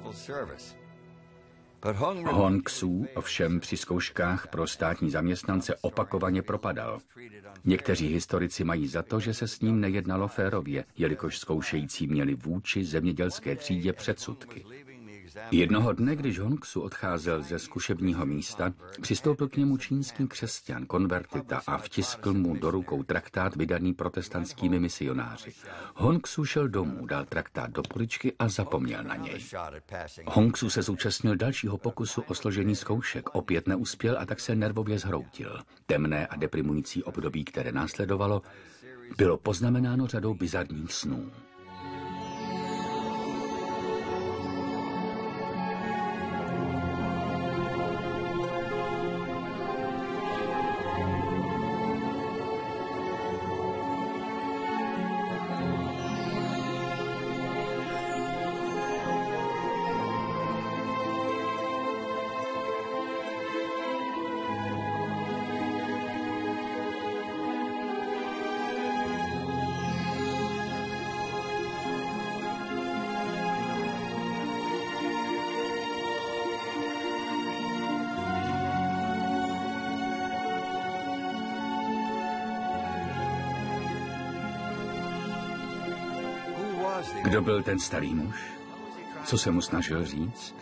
Hong Xu ovšem při zkouškách pro státní zaměstnance opakovaně propadal. Někteří historici mají za to, že se s ním nejednalo férově, jelikož zkoušející měli vůči zemědělské třídě předsudky. Jednoho dne, když Hong Xu odcházel ze zkušebního místa, přistoupil k němu čínský křesťan, konvertita a vtiskl mu do rukou traktát vydaný protestantskými misionáři. Hong Xu šel domů, dal traktát do poličky a zapomněl na něj. Hong Xu se zúčastnil dalšího pokusu o složení zkoušek, opět neuspěl a tak se nervově zhroutil. Temné a deprimující období, které následovalo, bylo poznamenáno řadou bizarních snů. Kdo byl ten starý muž? Co se mu snažil říct?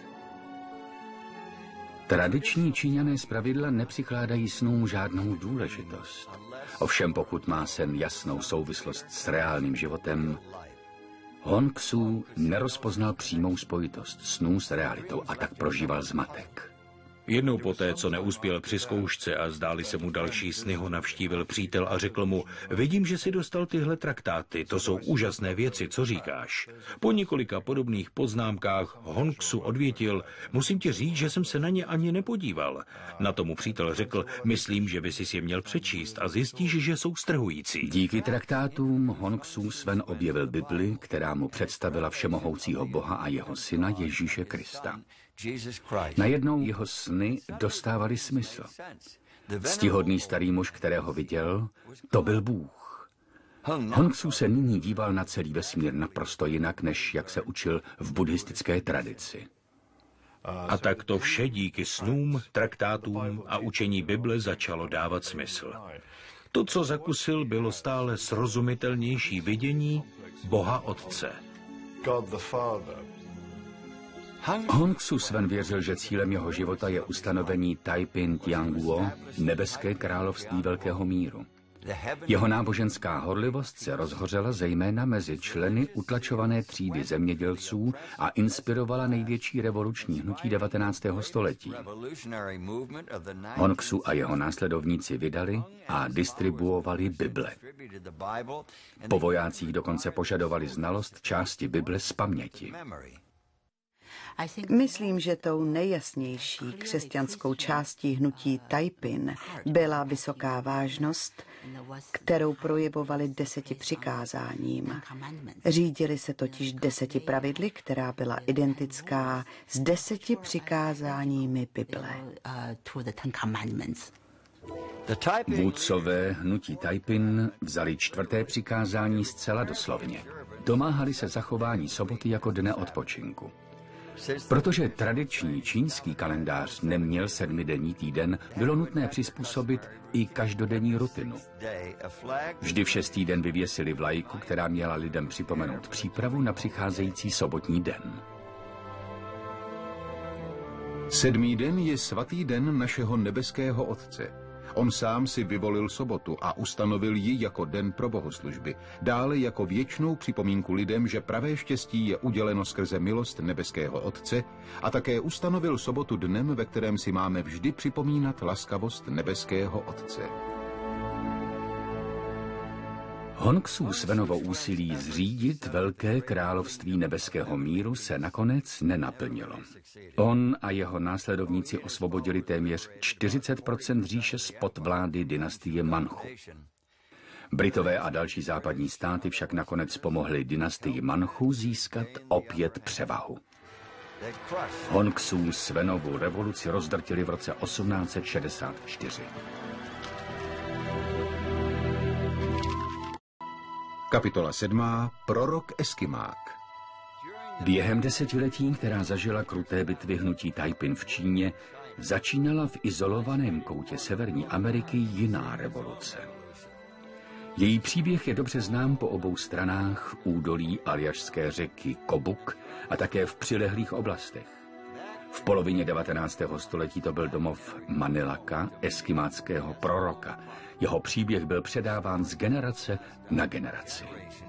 Tradiční Číňané zpravidla nepřikládají snům žádnou důležitost. Ovšem pokud má sen jasnou souvislost s reálným životem, Hong Xu nerozpoznal přímou spojitost snů s realitou a tak prožíval zmatek. Jednou poté, co neuspěl při zkoušce a zdáli se mu další sny, ho navštívil přítel a řekl mu: vidím, že si dostal tyhle traktáty, to jsou úžasné věci, co říkáš? Po několika podobných poznámkách Hong Xu odvětil: musím ti říct, že jsem se na ně ani nepodíval. Na tomu přítel řekl: myslím, že by si je měl přečíst a zjistíš, že jsou strhující. Díky traktátům Hong Xu Sven objevil Bibli, která mu představila všemohoucího Boha a jeho syna Ježíše Krista. Najednou jeho sny dostávaly smysl. Ctihodný starý muž, kterého viděl, to byl Bůh. Hong Xu se nyní díval na celý vesmír naprosto jinak, než jak se učil v buddhistické tradici. A tak to vše díky snům, traktátům a učení Bible začalo dávat smysl. To, co zakusil, bylo stále srozumitelnější vidění Boha Otce. Hong Xu Sven věřil, že cílem jeho života je ustanovení Taipin Tianguo, nebeské království velkého míru. Jeho náboženská horlivost se rozhořela zejména mezi členy utlačované třídy zemědělců a inspirovala největší revoluční hnutí devatenáctého století. Hong Xu a jeho následovníci vydali a distribuovali Bible. Po vojácích dokonce požadovali znalost části Bible z paměti. Myslím, že tou nejjasnější křesťanskou částí hnutí Taipin byla vysoká vážnost, kterou projevovali deseti přikázáním. Řídili se totiž deseti pravidly, která byla identická s deseti přikázáními Bible. Vůdcové hnutí Taipin vzali čtvrté přikázání zcela doslovně. Domáhali se zachování soboty jako dne odpočinku. Protože tradiční čínský kalendář neměl sedmidenní týden, bylo nutné přizpůsobit i každodenní rutinu. Vždy v šestý den vyvěsili vlajku, která měla lidem připomenout přípravu na přicházející sobotní den. Sedmý den je svatý den našeho nebeského Otce. On sám si vyvolil sobotu a ustanovil ji jako den pro bohoslužby, dále jako věčnou připomínku lidem, že pravé štěstí je uděleno skrze milost nebeského Otce, a také ustanovil sobotu dnem, ve kterém si máme vždy připomínat laskavost nebeského Otce. Hongxů Svenovo úsilí zřídit velké království nebeského míru se nakonec nenaplnilo. On a jeho následovníci osvobodili téměř čtyřicet procent říše spod vlády dynastie Manchu. Britové a další západní státy však nakonec pomohly dynastii Manchu získat opět převahu. Hongxů Svenovu revoluci rozdrtili v roce osmnáct set šedesát čtyři. Kapitola sedmá. Prorok Eskimák. Během desetiletí, která zažila kruté bitvy hnutí Taiping v Číně, začínala v izolovaném koutě Severní Ameriky jiná revoluce. Její příběh je dobře znám po obou stranách údolí aljašské řeky Kobuk a také v přilehlých oblastech. V polovině devatenáctého století to byl domov Manilaka, eskimáckého proroka. Jeho příběh byl předáván z generace na generaci.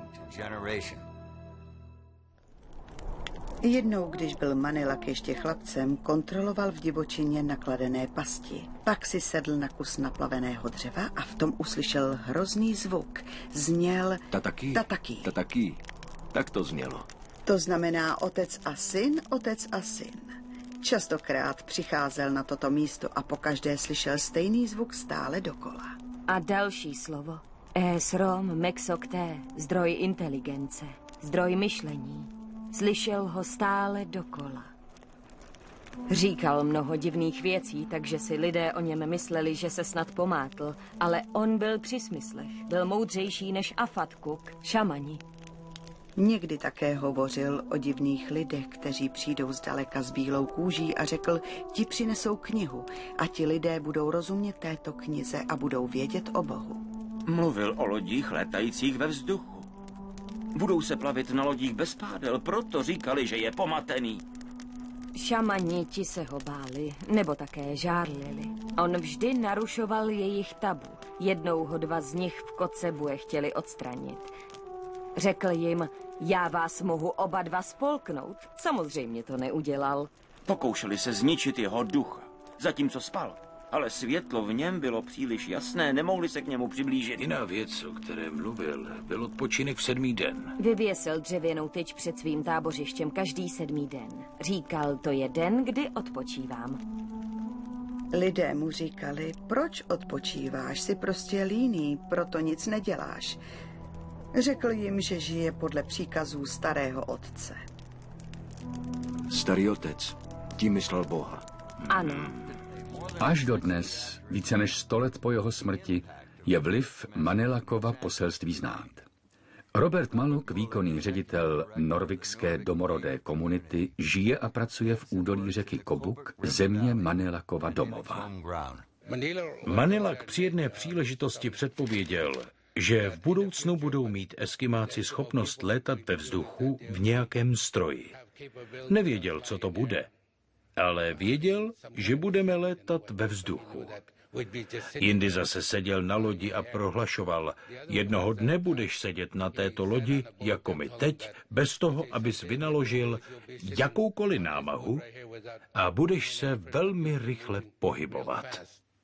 Jednou, když byl Manilak ještě chlapcem, kontroloval v divočině nakladené pasti. Pak si sedl na kus naplaveného dřeva a v tom uslyšel hrozný zvuk. Zněl Tataki. Tataki. Tataki. Tak to znělo. To znamená otec a syn, otec a syn. Častokrát přicházel na toto místo a pokaždé slyšel stejný zvuk stále dokola. A další slovo. Esrom Mexokté, zdroj inteligence, zdroj myšlení. Slyšel ho stále dokola. Říkal mnoho divných věcí, takže si lidé o něm mysleli, že se snad pomátl, ale on byl při smyslech, byl moudřejší než Afatkuk, šamani. Někdy také hovořil o divných lidech, kteří přijdou zdaleka s bílou kůží a řekl, ti přinesou knihu a ti lidé budou rozumět této knize a budou vědět o Bohu. Mluvil o lodích létajících ve vzduchu. Budou se plavit na lodích bez pádel, proto říkali, že je pomatený. Šamani ti se ho báli, nebo také žárlili. On vždy narušoval jejich tabu. Jednou ho dva z nich v Kocebue chtěli odstranit. Řekl jim, já vás mohu oba dva spolknout. Samozřejmě to neudělal. Pokoušeli se zničit jeho ducha, zatímco spal. Ale světlo v něm bylo příliš jasné, nemohli se k němu přiblížit. Jiná věc, o které mluvil, byl odpočinek v sedmý den. Vyvěsil dřevěnou tyč před svým tábořištěm každý sedmý den. Říkal, to je den, kdy odpočívám. Lidé mu říkali, proč odpočíváš, jsi prostě líný, proto nic neděláš. Řekl jim, že žije podle příkazů starého otce. Starý otec, tím myslel Boha. Ano. Až dodnes, více než sto let po jeho smrti, je vliv Manilakova poselství znát. Robert Maluk, výkonný ředitel norvikské domorodé komunity, žije a pracuje v údolí řeky Kobuk, země Manilakova domova. Manilak při jedné příležitosti předpověděl, že v budoucnu budou mít Eskimáci schopnost létat ve vzduchu v nějakém stroji. Nevěděl, co to bude, ale věděl, že budeme létat ve vzduchu. Jindy zase seděl na lodi a prohlašoval, jednoho dne budeš sedět na této lodi, jako my teď, bez toho, abys vynaložil jakoukoliv námahu a budeš se velmi rychle pohybovat.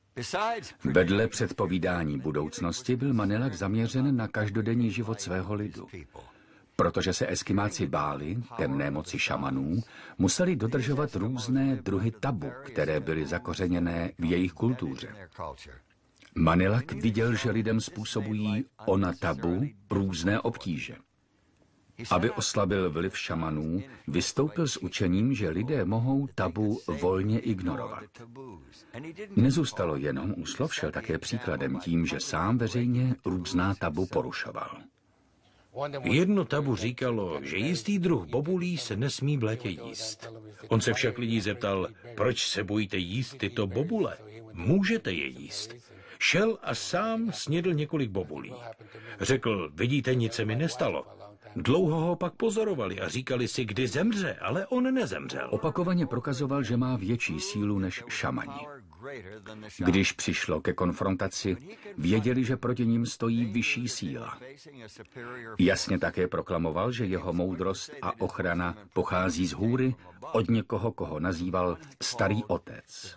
Vedle předpovídání budoucnosti byl Manilak zaměřen na každodenní život svého lidu. Protože se Eskimáci báli temné moci šamanů, museli dodržovat různé druhy tabu, které byly zakořeněné v jejich kultuře. Manilak viděl, že lidem způsobují ona tabu různé obtíže. Aby oslabil vliv šamanů, vystoupil s učením, že lidé mohou tabu volně ignorovat. Nezůstalo jenom u slov, šel také příkladem tím, že sám veřejně různá tabu porušoval. Jedno tabu říkalo, že jistý druh bobulí se nesmí v létě jíst. On se však lidí zeptal, proč se bojíte jíst tyto bobule? Můžete je jíst. Šel a sám snědl několik bobulí. Řekl, vidíte, nic se mi nestalo. Dlouho ho pak pozorovali a říkali si, kdy zemře, ale on nezemřel. Opakovaně prokazoval, že má větší sílu než šamani. Když přišlo ke konfrontaci, věděli, že proti ním stojí vyšší síla. Jasně také proklamoval, že jeho moudrost a ochrana pochází z hůry od někoho, koho nazýval Starý otec.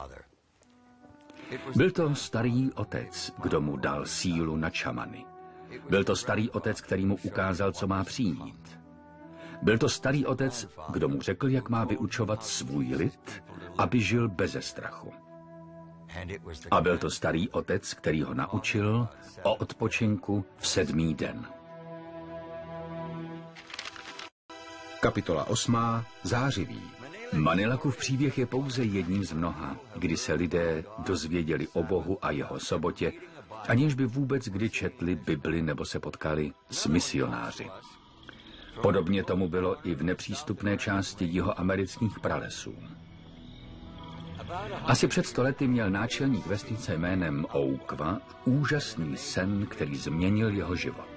Byl to Starý otec, kdo mu dal sílu nad šamany. Byl to starý otec, který mu ukázal, co má přijít. Byl to starý otec, kdo mu řekl, jak má vyučovat svůj lid, aby žil beze strachu. A byl to starý otec, který ho naučil o odpočinku v sedmý den. Kapitola osmá. Zářivý. Manilakův příběh je pouze jedním z mnoha, kdy se lidé dozvěděli o Bohu a jeho sobotě, aniž by vůbec kdy četli Bibli nebo se potkali s misionáři. Podobně tomu bylo i v nepřístupné části jihoamerických pralesů. Asi před sto lety měl náčelník vesnice jménem Oukva úžasný sen, který změnil jeho život.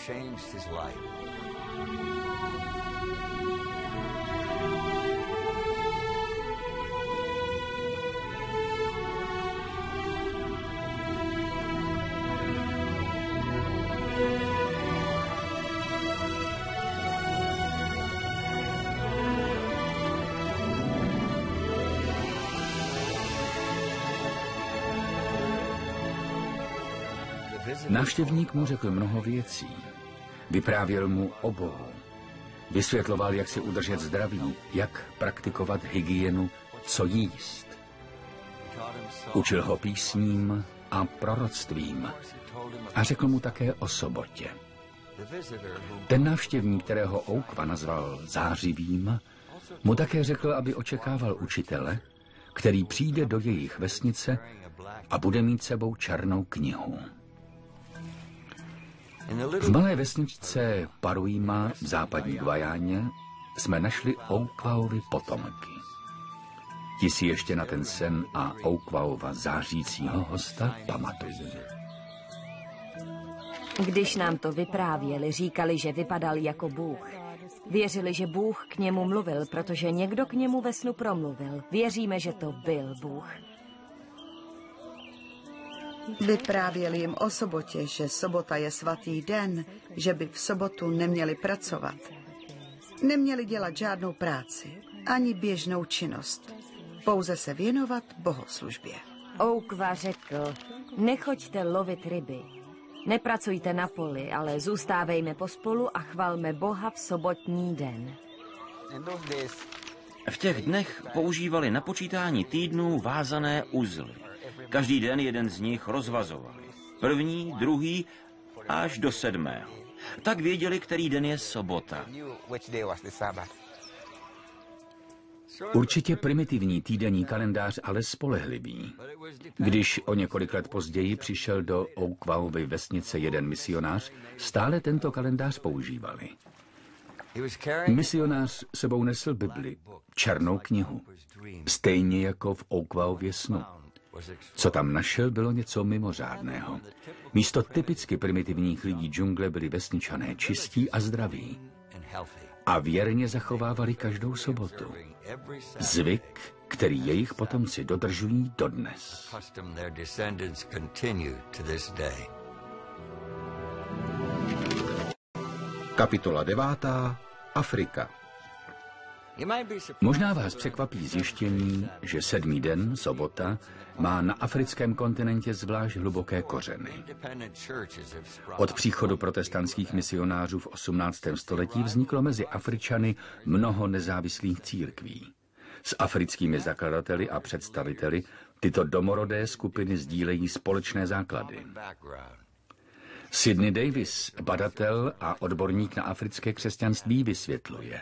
Návštěvník mu řekl mnoho věcí. Vyprávěl mu o Bohu. Vysvětloval, jak si udržet zdraví, jak praktikovat hygienu, co jíst. Učil ho písním a proroctvím a řekl mu také o sobotě. Ten návštěvník, kterého Oukva nazval zářivým, mu také řekl, aby očekával učitele, který přijde do jejich vesnice a bude mít sebou černou knihu. V malé vesničce Paruima v západní Guajáně jsme našli Oukvaovi potomky. Ti si ještě na ten sen a Oukvaova zářícího hosta pamatují. Když nám to vyprávěli, říkali, že vypadal jako Bůh. Věřili, že Bůh k němu mluvil, protože někdo k němu ve snu promluvil. Věříme, že to byl Bůh. Vyprávěl jim o sobotě, že sobota je svatý den, že by v sobotu neměli pracovat. Neměli dělat žádnou práci, ani běžnou činnost. Pouze se věnovat bohoslužbě. Oukva řekl, nechoďte lovit ryby. Nepracujte na poli, ale zůstávejme pospolu a chvalme Boha v sobotní den. V těch dnech používali na počítání týdnů vázané uzly. Každý den jeden z nich rozvazovali. První, druhý, až do sedmého. Tak věděli, který den je sobota. Určitě primitivní týdenní kalendář, ale spolehlivý. Když o několik let později přišel do Oukvaovy vesnice jeden misionář, stále tento kalendář používali. Misionář sebou nesl Bibli, černou knihu, stejně jako v Oukvaově snu. Co tam našel, bylo něco mimořádného. Místo typicky primitivních lidí džungle byli vesničané čistí a zdraví. A věrně zachovávali každou sobotu. Zvyk, který jejich potomci dodržují dodnes. Kapitola devátá. Afrika. Možná vás překvapí zjištění, že sedmý den, sobota, má na africkém kontinentě zvlášť hluboké kořeny. Od příchodu protestantských misionářů v osmnáctém století vzniklo mezi Afričany mnoho nezávislých církví. S africkými zakladateli a představiteli tyto domorodé skupiny sdílejí společné základy. Sidney Davis, badatel a odborník na africké křesťanství, vysvětluje.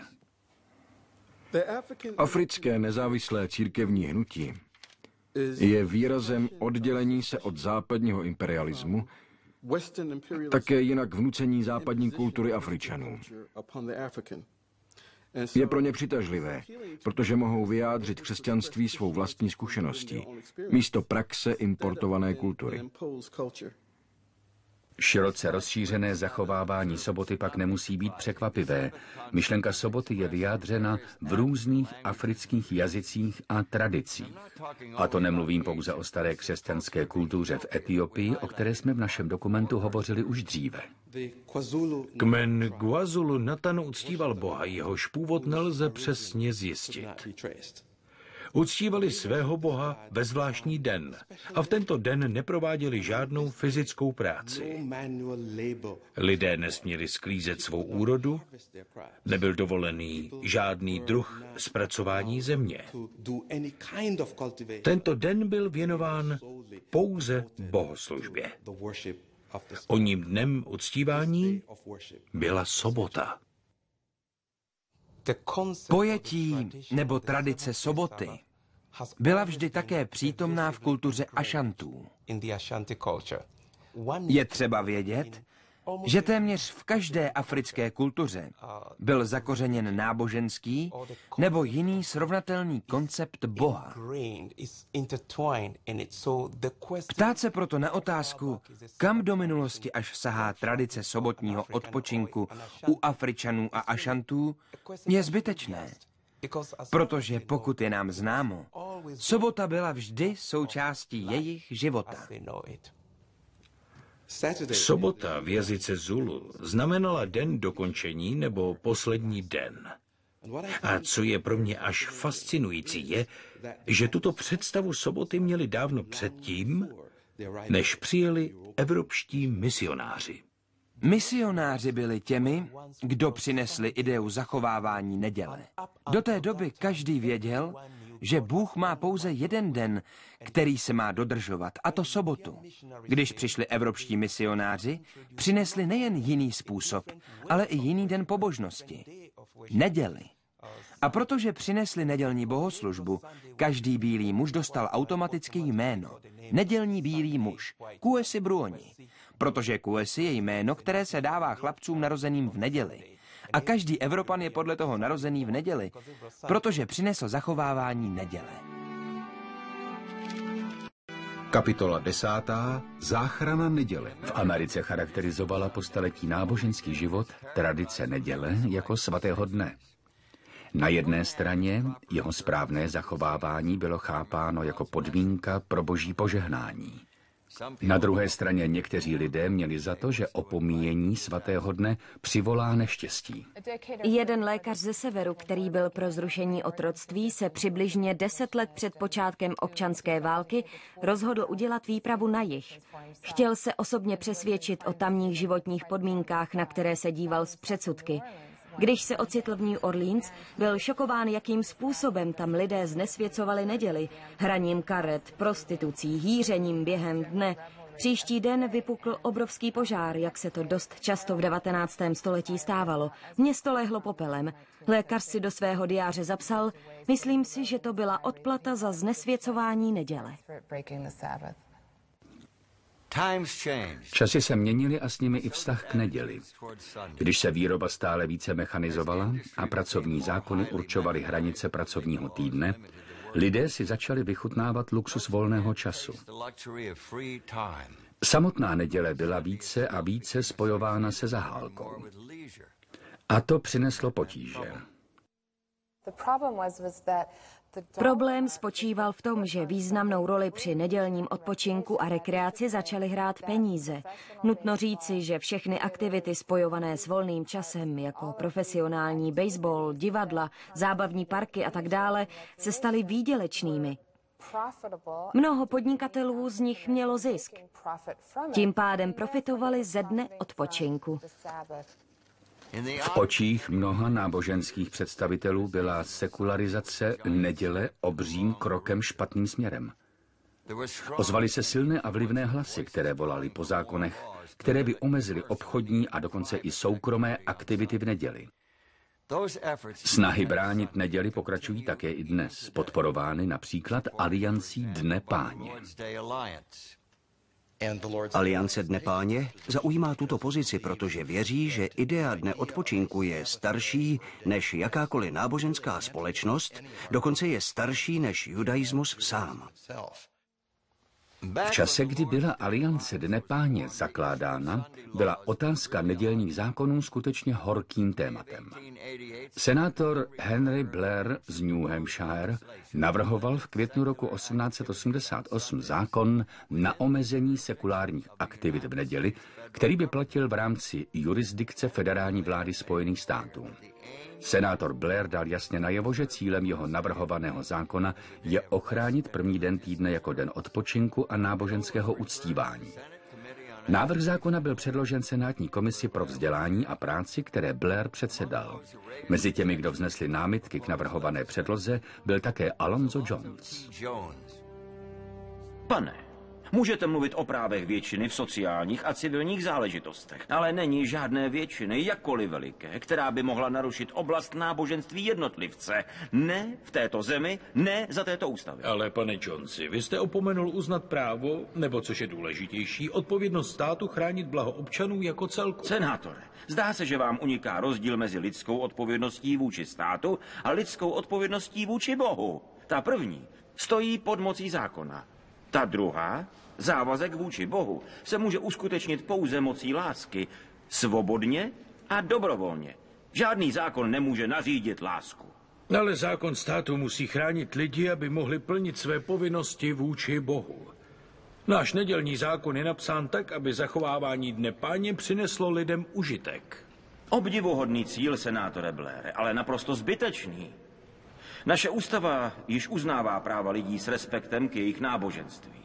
Africké nezávislé církevní hnutí je výrazem oddělení se od západního imperialismu, také jinak vnucení západní kultury Afričanů. Je pro ně přitažlivé, protože mohou vyjádřit křesťanství svou vlastní zkušeností, místo praxe importované kultury. Široce rozšířené zachovávání soboty pak nemusí být překvapivé. Myšlenka soboty je vyjádřena v různých afrických jazycích a tradicích. A to nemluvím pouze o staré křesťanské kultuře v Etiopii, o které jsme v našem dokumentu hovořili už dříve. Kmen Guazulu Natanu uctíval Boha, jehož původ nelze přesně zjistit. Uctívali svého boha ve zvláštní den a v tento den neprováděli žádnou fyzickou práci. Lidé nesměli sklízet svou úrodu, nebyl dovolený žádný druh zpracování země. Tento den byl věnován pouze bohoslužbě. Oním dnem uctívání byla sobota. Pojetí nebo tradice soboty byla vždy také přítomná v kultuře Ašantů. Je třeba vědět, že téměř v každé africké kultuře byl zakořeněn náboženský nebo jiný srovnatelný koncept Boha. Ptát se proto na otázku, kam do minulosti až sahá tradice sobotního odpočinku u Afričanů a Ašantů, je zbytečné. Protože pokud je nám známo, sobota byla vždy součástí jejich života. Sobota v jazyce Zulu znamenala den dokončení nebo poslední den. A co je pro mě až fascinující je, že tuto představu soboty měli dávno předtím, než přijeli evropští misionáři. Misionáři byli těmi, kdo přinesli ideu zachovávání neděle. Do té doby každý věděl, že Bůh má pouze jeden den, který se má dodržovat, a to sobotu. Když přišli evropští misionáři, přinesli nejen jiný způsob, ale i jiný den pobožnosti. Neděli. A protože přinesli nedělní bohoslužbu, každý bílý muž dostal automaticky jméno. Nedělní bílý muž. Kuesi Bruoni. Protože Kuesi je jméno, které se dává chlapcům narozeným v neděli. A každý Evropan je podle toho narozený v neděli, protože přinesl zachovávání neděle. Kapitola desátá. Záchrana neděle. V Americe charakterizovala po staletí náboženský život tradice neděle jako svatého dne. Na jedné straně jeho správné zachovávání bylo chápáno jako podmínka pro boží požehnání. Na druhé straně někteří lidé měli za to, že opomíjení svatého dne přivolá neštěstí. Jeden lékař ze severu, který byl pro zrušení otroctví, se přibližně deset let před počátkem občanské války rozhodl udělat výpravu na jih. Chtěl se osobně přesvědčit o tamních životních podmínkách, na které se díval z předsudky. Když se ocitl v New Orleans, byl šokován, jakým způsobem tam lidé znesvěcovali neděli, hraním karet, prostitucí, hýřením během dne. Příští den vypukl obrovský požár, jak se to dost často v devatenáctém století stávalo. Město lehlo popelem. Lékař si do svého diáře zapsal, myslím si, že to byla odplata za znesvěcování neděle. Časy se měnily a s nimi i vztah k neděli. Když se výroba stále více mechanizovala a pracovní zákony určovaly hranice pracovního týdne, lidé si začali vychutnávat luxus volného času. Samotná neděle byla více a více spojována se zahálkou. A to přineslo potíže. Problém spočíval v tom, že významnou roli při nedělním odpočinku a rekreaci začaly hrát peníze. Nutno říci, že všechny aktivity spojované s volným časem, jako profesionální baseball, divadla, zábavní parky a tak dále, se staly výdělečnými. Mnoho podnikatelů z nich mělo zisk. Tím pádem profitovali ze dne odpočinku. V očích mnoha náboženských představitelů byla sekularizace neděle obřím krokem špatným směrem. Ozvaly se silné a vlivné hlasy, které volaly po zákonech, které by omezily obchodní a dokonce i soukromé aktivity v neděli. Snahy bránit neděli pokračují také i dnes, podporovány například Aliancí Dne Páně. Aliance Dne Páně zaujímá tuto pozici, protože věří, že idea dne odpočinku je starší než jakákoliv náboženská společnost, dokonce je starší než judaismus sám. V čase, kdy byla Aliance Dne Páně zakládána, byla otázka nedělních zákonů skutečně horkým tématem. Senátor Henry Blair z New Hampshire navrhoval v květnu roku osmnáct set osmdesát osm zákon na omezení sekulárních aktivit v neděli, který by platil v rámci jurisdikce federální vlády Spojených států. Senátor Blair dal jasně najevo, že cílem jeho navrhovaného zákona je ochránit první den týdne jako den odpočinku a náboženského uctívání. Návrh zákona byl předložen Senátní komisi pro vzdělání a práci, které Blair předsedal. Mezi těmi, kdo vznesli námitky k navrhované předloze, byl také Alonzo Jones. Pane, můžete mluvit o právech většiny v sociálních a civilních záležitostech, ale není žádné většiny, jakkoliv veliké, která by mohla narušit oblast náboženství jednotlivce. Ne v této zemi, ne za této ústavy. Ale pane Jonesi, vy jste opomenul uznat právo, nebo což je důležitější, odpovědnost státu chránit blaho občanů jako celku. Senátore, zdá se, že vám uniká rozdíl mezi lidskou odpovědností vůči státu a lidskou odpovědností vůči Bohu. Ta první stojí pod mocí zákona. Ta druhá, závazek vůči Bohu, se může uskutečnit pouze mocí lásky, svobodně a dobrovolně. Žádný zákon nemůže nařídit lásku. Ale zákon státu musí chránit lidi, aby mohli plnit své povinnosti vůči Bohu. Náš nedělní zákon je napsán tak, aby zachovávání dne Páně přineslo lidem užitek. Obdivuhodný cíl, senátore Blaire, ale naprosto zbytečný. Naše ústava již uznává práva lidí s respektem k jejich náboženství.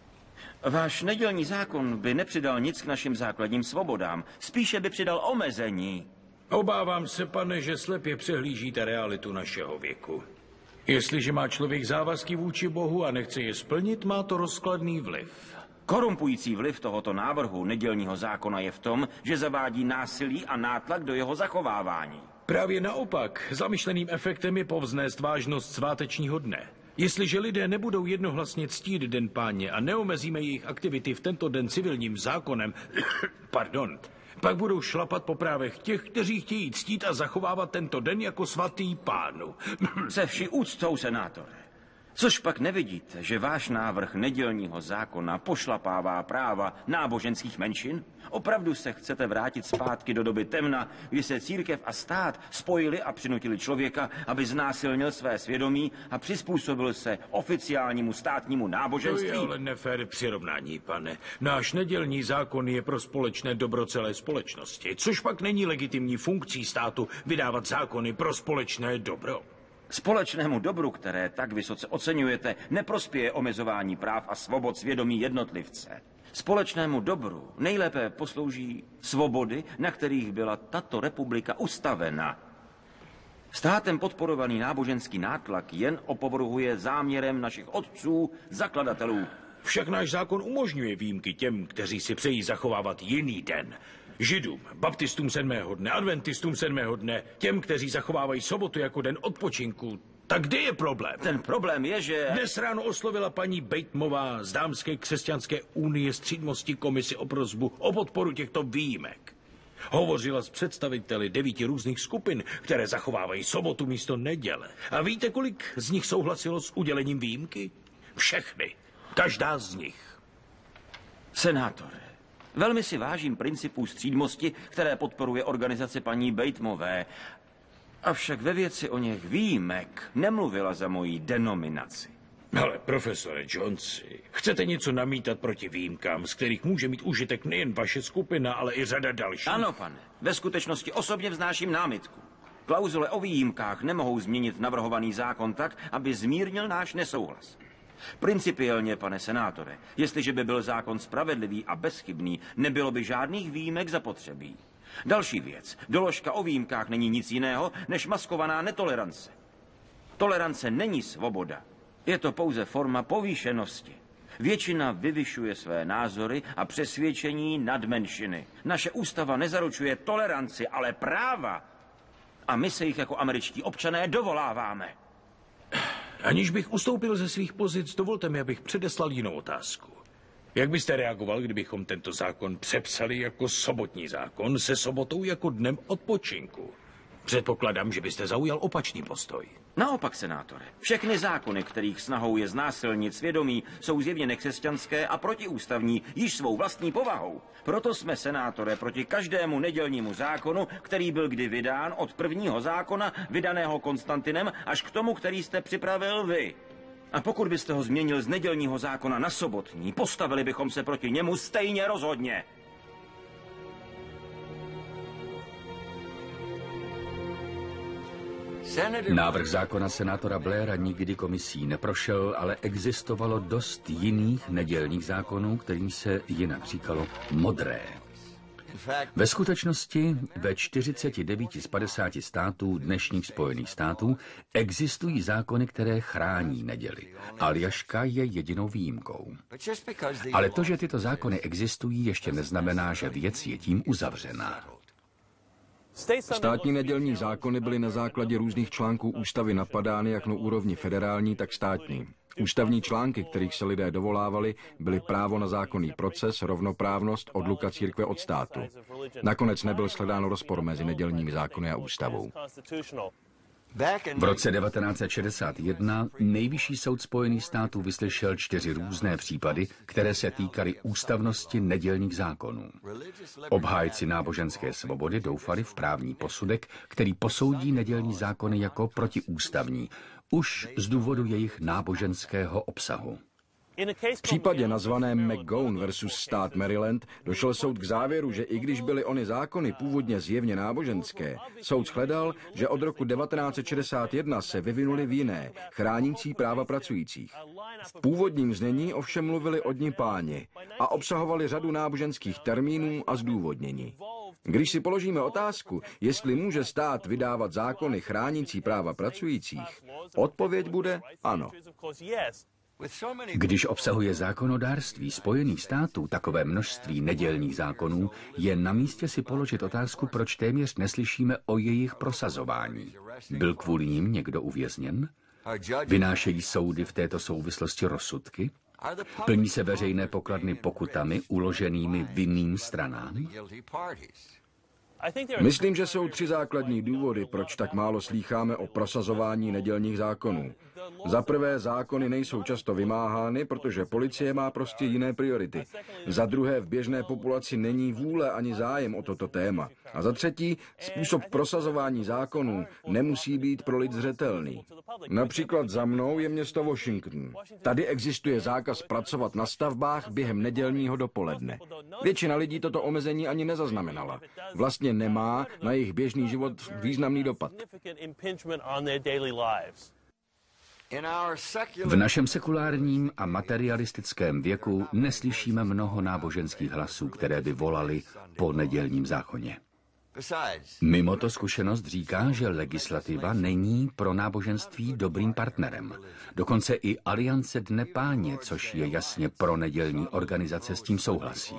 Váš nedělní zákon by nepřidal nic k našim základním svobodám, spíše by přidal omezení. Obávám se, pane, že slepě přehlížíte realitu našeho věku. Jestliže má člověk závazky vůči Bohu a nechce je splnit, má to rozkladný vliv. Korumpující vliv tohoto návrhu nedělního zákona je v tom, že zavádí násilí a nátlak do jeho zachovávání. Právě naopak, zamýšleným efektem je povznést vážnost svátečního dne. Jestliže lidé nebudou jednohlasně ctít Den Páně a neomezíme jejich aktivity v tento den civilním zákonem, pardon, pak budou šlapat po právech těch, kteří chtějí ctít a zachovávat tento den jako svatý Pánu. Se vší úctou, senátore. Což pak nevidíte, že váš návrh nedělního zákona pošlapává práva náboženských menšin? Opravdu se chcete vrátit zpátky do doby temna, kdy se církev a stát spojili a přinutili člověka, aby znásilnil své svědomí a přizpůsobil se oficiálnímu státnímu náboženství? To je ale nefér přirovnání, pane. Náš nedělní zákon je pro společné dobro celé společnosti, což pak není legitimní funkcí státu vydávat zákony pro společné dobro. Společnému dobru, které tak vysoce oceňujete, neprospěje omezování práv a svobod svědomí jednotlivce. Společnému dobru nejlépe poslouží svobody, na kterých byla tato republika ustavena. Státem podporovaný náboženský nátlak jen opovrhuje záměrem našich otců, zakladatelů. Však náš zákon umožňuje výjimky těm, kteří si přejí zachovávat jiný den. Židům, baptistům sedmého dne, adventistům sedmého dne, těm, kteří zachovávají sobotu jako den odpočinku. Tak kde je problém? Ten problém je, že... Dnes ráno oslovila paní Batemová z Dámské křesťanské unie střídmosti komisi o prosbu o podporu těchto výjimek. Hovořila s představiteli devíti různých skupin, které zachovávají sobotu místo neděle. A víte, kolik z nich souhlasilo s udělením výjimky? Všechny. Každá z nich. Senátore, velmi si vážím principů střídmosti, které podporuje organizace paní Batemové. Avšak ve věci o něch výjimek nemluvila za mojí denominaci. Ale profesore Jonesi, chcete něco namítat proti výjimkám, z kterých může mít užitek nejen vaše skupina, ale i řada dalších? Ano, pane. Ve skutečnosti osobně vznáším námitku. Klauzule o výjimkách nemohou změnit navrhovaný zákon tak, aby zmírnil náš nesouhlas. Principiálně, pane senátore, jestliže by byl zákon spravedlivý a bezchybný, nebylo by žádných výjimek zapotřebí. Další věc. Doložka o výjimkách není nic jiného, než maskovaná netolerance. Tolerance není svoboda. Je to pouze forma povýšenosti. Většina vyvyšuje své názory a přesvědčení nad menšiny. Naše ústava nezaručuje toleranci, ale práva. A my se jich jako američtí občané dovoláváme. Aniž bych ustoupil ze svých pozic, dovolte mi, abych předeslal jinou otázku. Jak byste reagoval, kdybychom tento zákon přepsali jako sobotní zákon se sobotou jako dnem odpočinku? Předpokládám, že byste zaujal opačný postoj. Naopak, senátore. Všechny zákony, kterých snahou je znásilnit svědomí, jsou zjevně nekřesťanské a protiústavní již svou vlastní povahou. Proto jsme, senátore, proti každému nedělnímu zákonu, který byl kdy vydán od prvního zákona, vydaného Konstantinem, až k tomu, který jste připravil vy. A pokud byste ho změnil z nedělního zákona na sobotní, postavili bychom se proti němu stejně rozhodně. Návrh zákona senátora Blaira nikdy komisí neprošel, ale existovalo dost jiných nedělních zákonů, kterým se jinak říkalo modré. Ve skutečnosti ve čtyřiceti devíti z padesáti států dnešních Spojených států existují zákony, které chrání neděli. Aljaška je jedinou výjimkou. Ale to, že tyto zákony existují, ještě neznamená, že věc je tím uzavřená. Státní nedělní zákony byly na základě různých článků ústavy napadány jak na úrovni federální, tak státní. Ústavní články, kterých se lidé dovolávali, byly právo na zákonný proces, rovnoprávnost, odluka církve od státu. Nakonec nebyl shledán rozpor mezi nedělními zákony a ústavou. V roce devatenáct set šedesát jedna Nejvyšší soud Spojených států vyslyšel čtyři různé případy, které se týkaly ústavnosti nedělních zákonů. Obhájci náboženské svobody doufali v právní posudek, který posoudí nedělní zákony jako protiústavní, už z důvodu jejich náboženského obsahu. V případě nazvaném McGowan versus stát Maryland došel soud k závěru, že i když byly ony zákony původně zjevně náboženské, soud shledal, že od roku devatenáct set šedesát jedna se vyvinuly v jiné, chránící práva pracujících. V původním znění ovšem mluvili o dni Páně a obsahovali řadu náboženských termínů a zdůvodnění. Když si položíme otázku, jestli může stát vydávat zákony chránící práva pracujících, odpověď bude ano. Když obsahuje zákonodárství Spojených států takové množství nedělních zákonů, je na místě si položit otázku, proč téměř neslyšíme o jejich prosazování. Byl kvůli nim někdo uvězněn? Vynášejí soudy v této souvislosti rozsudky? Plní se veřejné pokladny pokutami uloženými vinným stranám? Myslím, že jsou tři základní důvody, proč tak málo slýcháme o prosazování nedělních zákonů. Za prvé, zákony nejsou často vymáhány, protože policie má prostě jiné priority. Za druhé, v běžné populaci není vůle ani zájem o toto téma. A za třetí, způsob prosazování zákonů nemusí být pro lid zřetelný. Například za mnou je město Washington. Tady existuje zákaz pracovat na stavbách během nedělního dopoledne. Většina lidí toto omezení ani nezaznamenala. Vlastně nemá na jejich běžný život významný dopad. V našem sekulárním a materialistickém věku neslyšíme mnoho náboženských hlasů, které by volaly po nedělním zákoně. Mimo to zkušenost říká, že legislativa není pro náboženství dobrým partnerem. Dokonce i Aliance Dne Páně, což je jasně pro nedělní organizace, s tím souhlasí.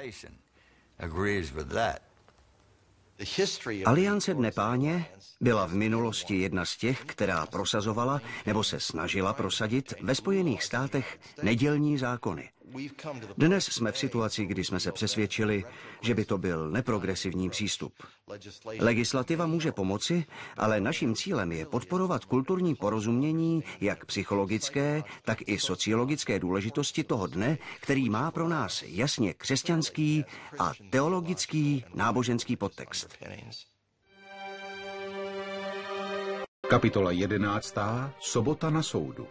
Aliance Dne Páně byla v minulosti jedna z těch, která prosazovala nebo se snažila prosadit ve Spojených státech nedělní zákony. Dnes jsme v situaci, kdy jsme se přesvědčili, že by to byl neprogresivní přístup. Legislativa může pomoci, ale naším cílem je podporovat kulturní porozumění jak psychologické, tak i sociologické důležitosti toho dne, který má pro nás jasně křesťanský a teologický náboženský podtext. Kapitola jedenáctá. Sobota na soudu.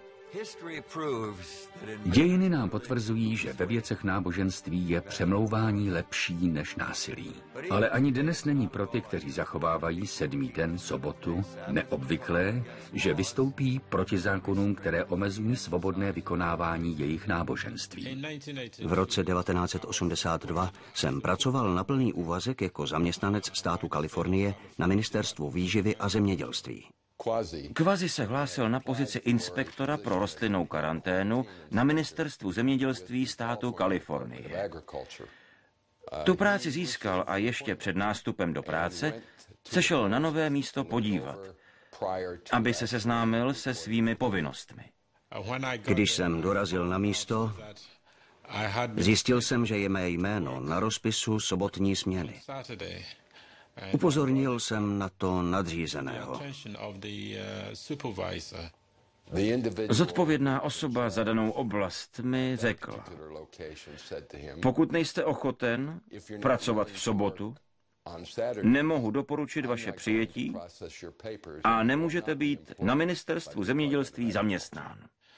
Dějiny nám potvrzují, že ve věcech náboženství je přemlouvání lepší než násilí. Ale ani dnes není pro ty, kteří zachovávají sedmý den, sobotu, neobvyklé, že vystoupí proti zákonům, které omezují svobodné vykonávání jejich náboženství. V roce devatenáct set osmdesát dva jsem pracoval na plný úvazek jako zaměstnanec státu Kalifornie na ministerstvu výživy a zemědělství. Kvazi se hlásil na pozici inspektora pro rostlinnou karanténu na ministerstvu zemědělství státu Kalifornie. Tu práci získal a ještě před nástupem do práce se šel na nové místo podívat, aby se seznámil se svými povinnostmi. Když jsem dorazil na místo, zjistil jsem, že je mé jméno na rozpisu sobotní směny. Upozornil jsem na to nadřízeného. Zodpovědná osoba za danou oblast mi řekla, pokud nejste ochoten pracovat v sobotu, nemohu doporučit vaše přijetí a nemůžete být na ministerstvu zemědělství zaměstnán.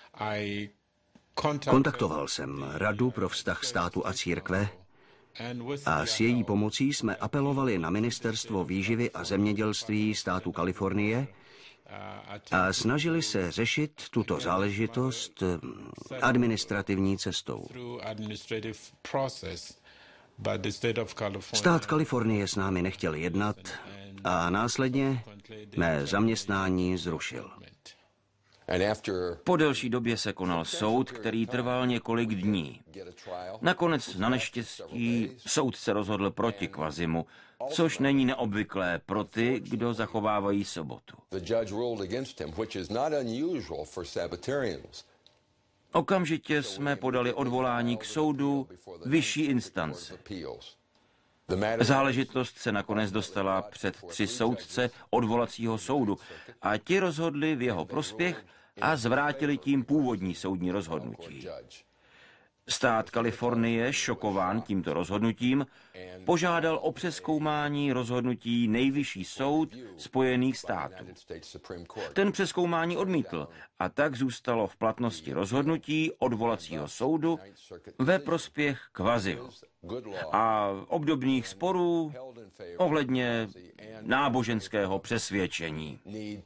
Kontaktoval jsem Radu pro vztah státu a církve a s její pomocí jsme apelovali na ministerstvo výživy a zemědělství státu Kalifornie, a snažili se řešit tuto záležitost administrativní cestou. Stát Kalifornie s námi nechtěl jednat a následně mé zaměstnání zrušil. Po delší době se konal soud, který trval několik dní. Nakonec na neštěstí soudce rozhodl proti Quasimu, což není neobvyklé pro ty, kdo zachovávají sobotu. Okamžitě jsme podali odvolání k soudu vyšší instance. Záležitost se nakonec dostala před tři soudce odvolacího soudu a ti rozhodli v jeho prospěch a zvrátili tím původní soudní rozhodnutí. Stát Kalifornie, šokován tímto rozhodnutím, požádal o přezkoumání rozhodnutí Nejvyšší soud Spojených států. Ten přezkoumání odmítl a tak zůstalo v platnosti rozhodnutí odvolacího soudu ve prospěch Quasiho a obdobných sporů ohledně náboženského přesvědčení.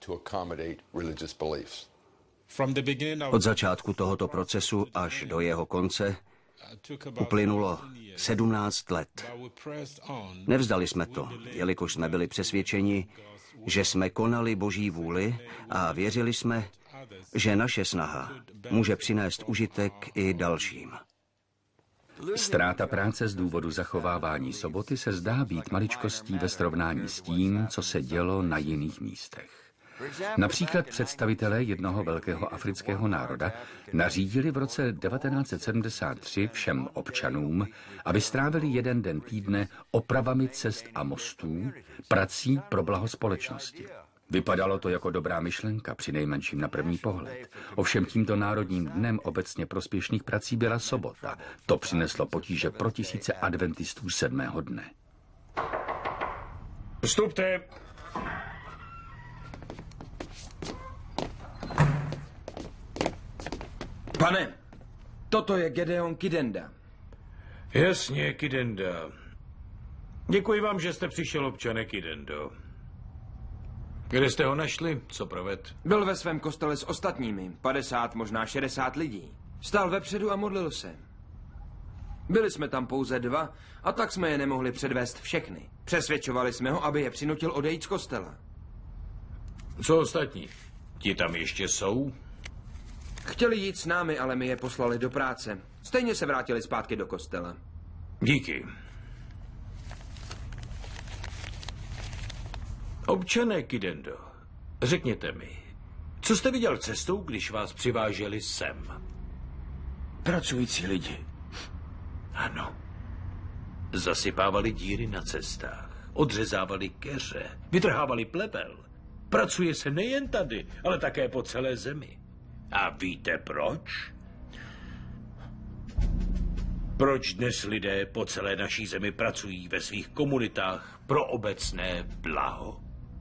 Od začátku tohoto procesu až do jeho konce uplynulo sedmnáct let. Nevzdali jsme to, jelikož jsme byli přesvědčeni, že jsme konali Boží vůli a věřili jsme, že naše snaha může přinést užitek i dalším. Ztráta práce z důvodu zachovávání soboty se zdá být maličkostí ve srovnání s tím, co se dělo na jiných místech. Například představitelé jednoho velkého afrického národa nařídili v roce devatenáct set sedmdesát tři všem občanům, aby strávili jeden den týdne opravami cest a mostů, prací pro blaho společnosti. Vypadalo to jako dobrá myšlenka, přinejmenším na první pohled. Ovšem tímto národním dnem obecně prospěšných prací byla sobota. To přineslo potíže pro tisíce adventistů sedmého dne. Vstupte! Pane, toto je Gedeon Kidenda. Jasně, Kidenda. Děkuji vám, že jste přišel, občane Kidendo. Kde jste ho našli? Co proved? Byl ve svém kostele s ostatními, padesát, možná šedesát lidí. Stál vepředu a modlil se. Byli jsme tam pouze dva a tak jsme je nemohli předvést všechny. Přesvědčovali jsme ho, aby je přinutil odejít z kostela. Co ostatní? Ti tam ještě jsou? Chtěli jít s námi, ale my je poslali do práce. Stejně se vrátili zpátky do kostela. Díky. Občané Kidendo, řekněte mi, co jste viděl cestou, když vás přiváželi sem? Pracující lidi. Ano. Zasypávali díry na cestách, odřezávali keře, vytrhávali plebel. Pracuje se nejen tady, ale také po celé zemi. A víte proč? Proč dnes lidé po celé naší zemi pracují ve svých komunitách pro obecné blaho?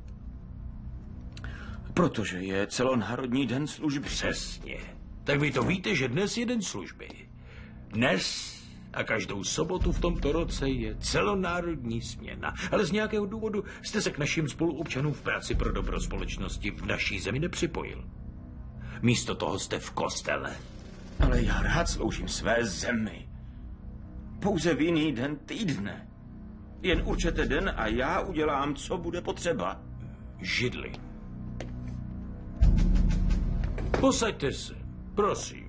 Protože je celonárodní den služby. Přesně. Tak vy to víte, že dnes je den služby. Dnes a každou sobotu v tomto roce je celonárodní směna. Ale z nějakého důvodu jste se k našim spoluobčanům v práci pro dobro společnosti v naší zemi nepřipojil. Místo toho jste v kostele. Ale já rád sloužím své zemi. Pouze v jiný den týdne. Jen určitě den a já udělám, co bude potřeba. Židli. Posaďte se, prosím.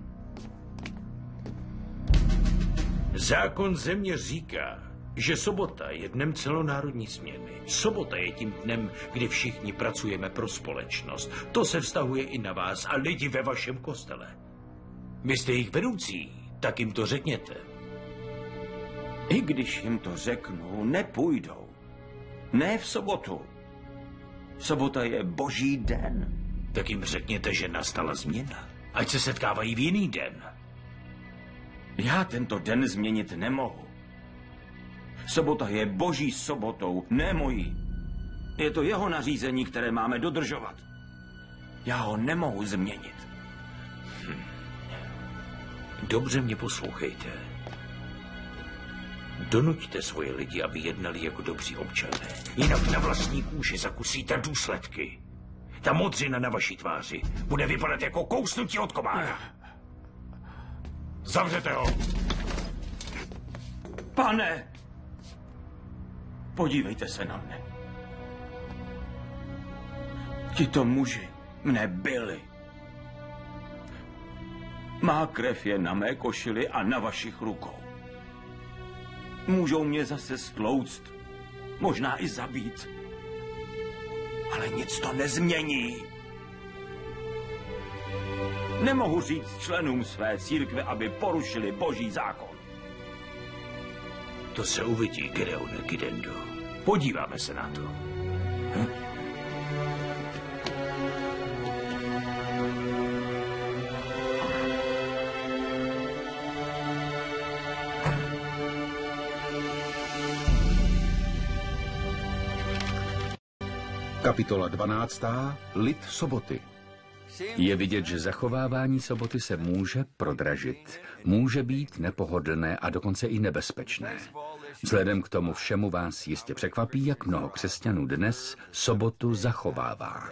Zákon země říká, že sobota je dnem celonárodní směny. Sobota je tím dnem, kdy všichni pracujeme pro společnost. To se vztahuje i na vás a lidi ve vašem kostele. Vy jste jich vedoucí, tak jim to řekněte. I když jim to řeknu, nepůjdou. Ne v sobotu. Sobota je Boží den. Tak jim řekněte, že nastala změna. Ať se setkávají v jiný den. Já tento den změnit nemohu. Sobota je Boží sobotou, ne mojí. Je to jeho nařízení, které máme dodržovat. Já ho nemohu změnit. Hm. Dobře mě poslouchejte. Donuťte svoje lidi, aby jednali jako dobří občané. Jinak na vlastní kůži zakusíte důsledky. Ta modřina na vaší tváři bude vypadat jako kousnutí od komára. Zavřete ho! Pane! Podívejte se na mne. Tito muži mne byli. Má krev je na mé košili a na vašich rukou. Můžou mě zase stlouct, možná i zabít. Ale nic to nezmění. Nemohu říct členům své církve, aby porušili boží zákon. To se uvidí, Gideone Gidendo. Podíváme se na to. Hm? Kapitola dvanáctá. Lid soboty. Je vidět, že zachovávání soboty se může prodražit, může být nepohodlné a dokonce i nebezpečné. Vzhledem k tomu všemu vás jistě překvapí, jak mnoho křesťanů dnes sobotu zachovává.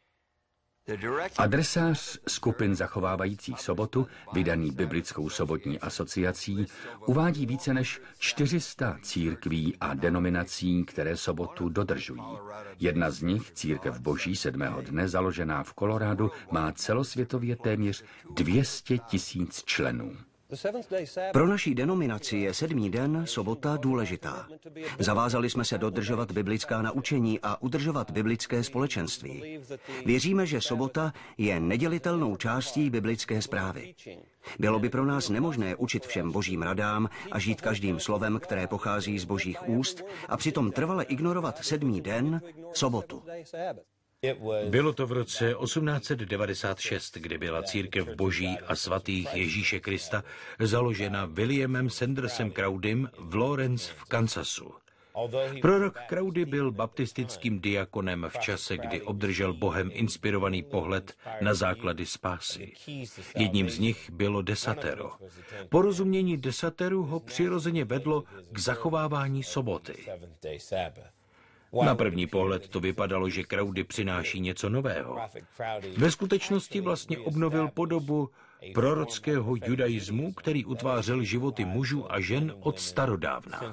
Adresář skupin zachovávajících sobotu, vydaný Biblickou sobotní asociací, uvádí více než čtyři sta církví a denominací, které sobotu dodržují. Jedna z nich, Církev Boží sedmého dne, založená v Kolorádu, má celosvětově téměř dvě stě tisíc členů. Pro naší denominaci je sedmý den, sobota, důležitá. Zavázali jsme se dodržovat biblická naučení a udržovat biblické společenství. Věříme, že sobota je nedělitelnou částí biblické zprávy. Bylo by pro nás nemožné učit všem božím radám a žít každým slovem, které pochází z božích úst, a přitom trvale ignorovat sedmý den, sobotu. Bylo to v roce osmnáct set devadesát šest, kdy byla Církev Boží a svatých Ježíše Krista založena Williamem Sandersem Crowdym v Lawrence v Kansasu. Prorok Crowdy byl baptistickým diakonem v čase, kdy obdržel Bohem inspirovaný pohled na základy spásy. Jedním z nich bylo desatero. Porozumění desateru ho přirozeně vedlo k zachovávání soboty. Na první pohled to vypadalo, že Crowdy přináší něco nového. Ve skutečnosti vlastně obnovil podobu prorockého judaismu, který utvářel životy mužů a žen od starodávna.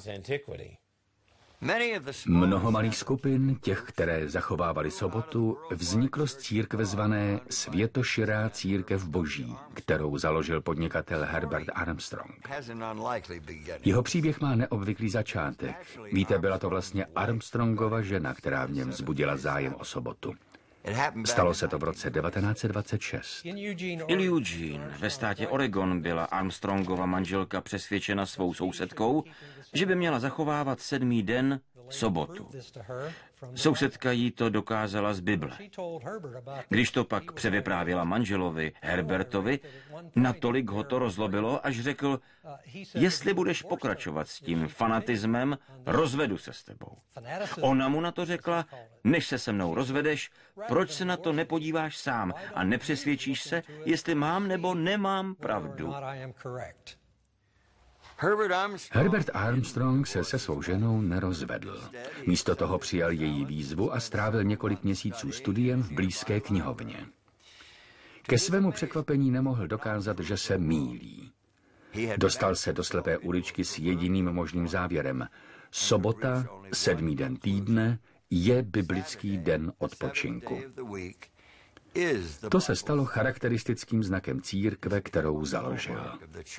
Mnoho malých skupin, těch, které zachovávaly sobotu, vzniklo z církve zvané Světoširá církev Boží, kterou založil podnikatel Herbert Armstrong. Jeho příběh má neobvyklý začátek. Víte, byla to vlastně Armstrongova žena, která v něm vzbudila zájem o sobotu. Stalo se to v roce devatenáct set dvacet šest. V Eugene, ve státě Oregon, byla Armstrongova manželka přesvědčena svou sousedkou, že by měla zachovávat sedmý den, sobotu. Sousedka jí to dokázala z Bible. Když to pak převyprávěla manželovi Herbertovi, natolik ho to rozlobilo, až řekl, jestli budeš pokračovat s tím fanatismem, rozvedu se s tebou. Ona mu na to řekla, než se se mnou rozvedeš, proč se na to nepodíváš sám a nepřesvědčíš se, jestli mám nebo nemám pravdu. Herbert Armstrong se se svou ženou nerozvedl. Místo toho přijal její výzvu a strávil několik měsíců studiem v blízké knihovně. Ke svému překvapení nemohl dokázat, že se mýlí. Dostal se do slepé uličky s jediným možným závěrem. Sobota, sedmý den týdne, je biblický den odpočinku. To se stalo charakteristickým znakem církve, kterou založil.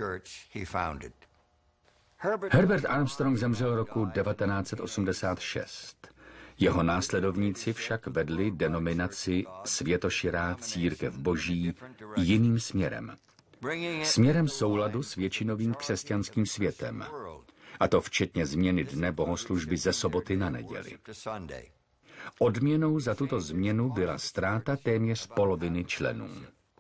Herbert Armstrong zemřel roku devatenáct set osmdesát šest. Jeho následovníci však vedli denominaci Světoširá církev Boží jiným směrem. Směrem souladu s většinovým křesťanským světem. A to včetně změny dne bohoslužby ze soboty na neděli. Odměnou za tuto změnu byla ztráta téměř poloviny členů.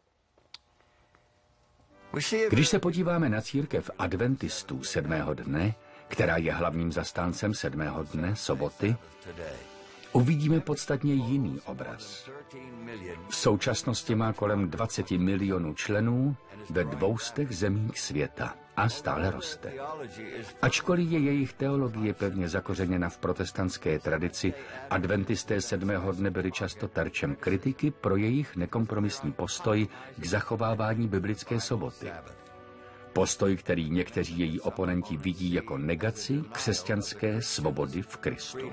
Když se podíváme na církev adventistů sedmého dne, která je hlavním zastáncem sedmého dne, soboty, uvidíme podstatně jiný obraz. V současnosti má kolem dvacet milionů členů ve dvoustech zemích světa a stále roste. Ačkoliv je jejich teologie pevně zakořeněna v protestantské tradici, adventisté sedmého dne byli často terčem kritiky pro jejich nekompromisní postoj k zachovávání biblické soboty. Postoj, který někteří její oponenti vidí jako negaci křesťanské svobody v Kristu.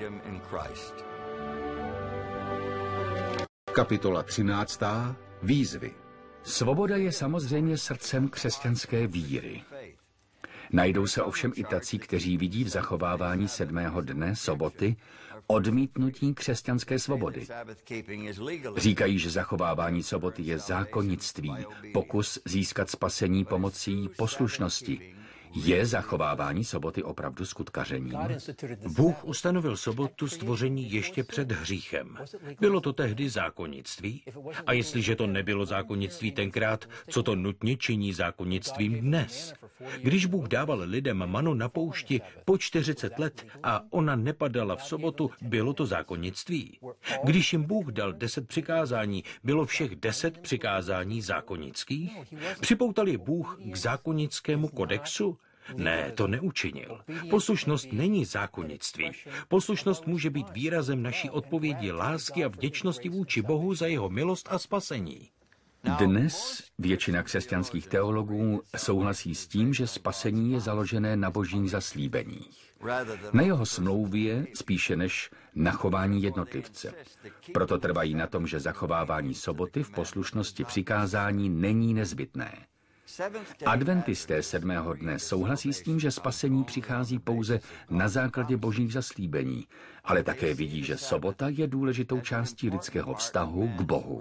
Kapitola třináctá. Výzvy. Svoboda je samozřejmě srdcem křesťanské víry. Najdou se ovšem i tací, kteří vidí v zachovávání sedmého dne, soboty, odmítnutí křesťanské svobody. Říkají, že zachovávání soboty je zákonnictví, pokus získat spasení pomocí poslušnosti. Je zachovávání soboty opravdu skutkařením? Bůh ustanovil sobotu stvoření ještě před hříchem. Bylo to tehdy zákonnictví? A jestliže to nebylo zákonnictví tenkrát, co to nutně činí zákonnictvím dnes? Když Bůh dával lidem manu na poušti po čtyřicet let a ona nepadala v sobotu, bylo to zákonnictví. Když jim Bůh dal deset přikázání, bylo všech deset přikázání zákonických? Připoutal je Bůh k zákonnickému kodexu? Ne, to neučinil. Poslušnost není zákonnictví. Poslušnost může být výrazem naší odpovědi lásky a vděčnosti vůči Bohu za jeho milost a spasení. Dnes většina křesťanských teologů souhlasí s tím, že spasení je založené na božích zaslíbeních. Na jeho smlouvě spíše než na chování jednotlivce. Proto trvají na tom, že zachovávání soboty v poslušnosti přikázání není nezbytné. Adventisté sedmého dne souhlasí s tím, že spasení přichází pouze na základě božích zaslíbení, ale také vidí, že sobota je důležitou částí lidského vztahu k Bohu.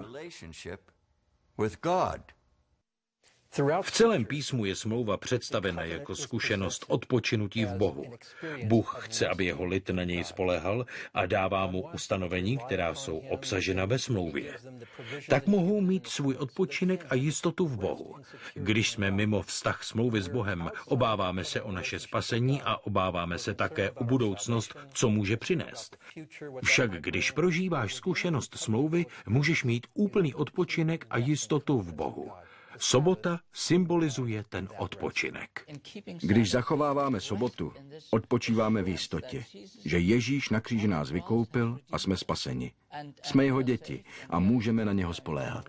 V celém písmu je smlouva představena jako zkušenost odpočinutí v Bohu. Bůh chce, aby jeho lid na něj spoléhal a dává mu ustanovení, která jsou obsažena ve smlouvě. Tak mohou mít svůj odpočinek a jistotu v Bohu. Když jsme mimo vztah smlouvy s Bohem, obáváme se o naše spasení a obáváme se také o budoucnost, co může přinést. Však když prožíváš zkušenost smlouvy, můžeš mít úplný odpočinek a jistotu v Bohu. Sobota symbolizuje ten odpočinek. Když zachováváme sobotu, odpočíváme v jistotě, že Ježíš na kříži nás vykoupil a jsme spaseni. Jsme jeho děti a můžeme na něho spoléhat.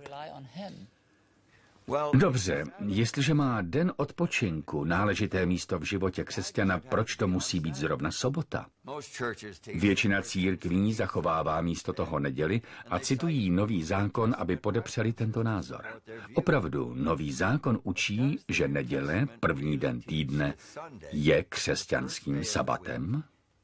Dobře, jestliže má den odpočinku náležité místo v životě křesťana, proč to musí být zrovna sobota? Většina církví zachovává místo toho neděli a citují Nový zákon, aby podepřeli tento názor. Opravdu, Nový zákon učí, že neděle, první den týdne, je křesťanským sabatem?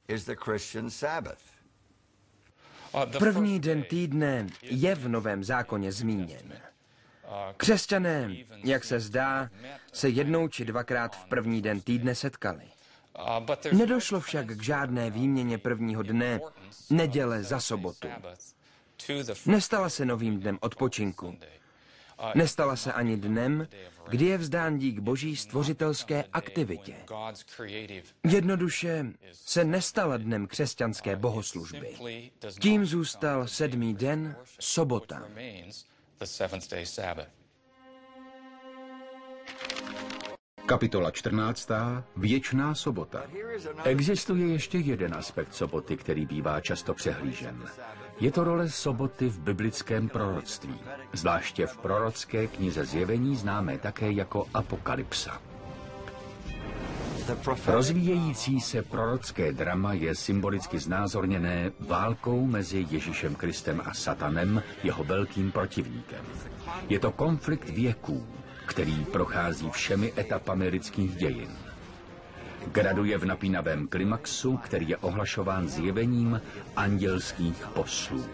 První den týdne je v Novém zákoně zmíněn. Křesťané, jak se zdá, se jednou či dvakrát v první den týdne setkali. Nedošlo však k žádné výměně prvního dne, neděle za sobotu. Nestala se novým dnem odpočinku. Nestala se ani dnem, kdy je vzdán dík boží stvořitelské aktivitě. Jednoduše se nestala dnem křesťanské bohoslužby. Tím zůstal sedmý den, sobota. Kapitola čtrnáctá. Věčná sobota. Existuje ještě jeden aspekt soboty, který bývá často přehlížen. Je to role soboty v biblickém proroctví, zvláště v prorocké knize Zjevení známé také jako Apokalypsa. Rozvíjející se prorocké drama je symbolicky znázorněné válkou mezi Ježíšem Kristem a Satanem, jeho velkým protivníkem. Je to konflikt věků, který prochází všemi etapami lidských dějin. Graduje v napínavém klimaxu, který je ohlašován zjevením andělských poslů.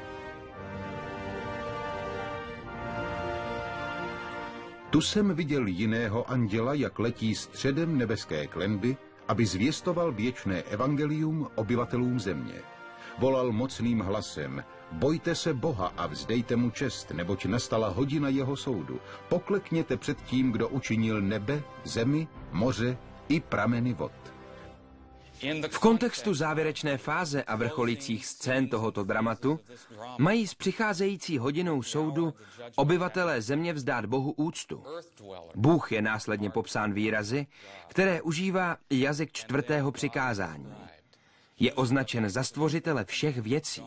Tu jsem viděl jiného anděla, jak letí středem nebeské klenby, aby zvěstoval věčné evangelium obyvatelům země. Volal mocným hlasem: bojte se Boha a vzdejte mu čest, neboť nastala hodina jeho soudu. Poklekněte před tím, kdo učinil nebe, zemi, moře i prameny vod. V kontextu závěrečné fáze a vrcholících scén tohoto dramatu mají s přicházející hodinou soudu obyvatelé země vzdát Bohu úctu. Bůh je následně popsán výrazy, které užívá jazyk čtvrtého přikázání. Je označen za stvořitele všech věcí.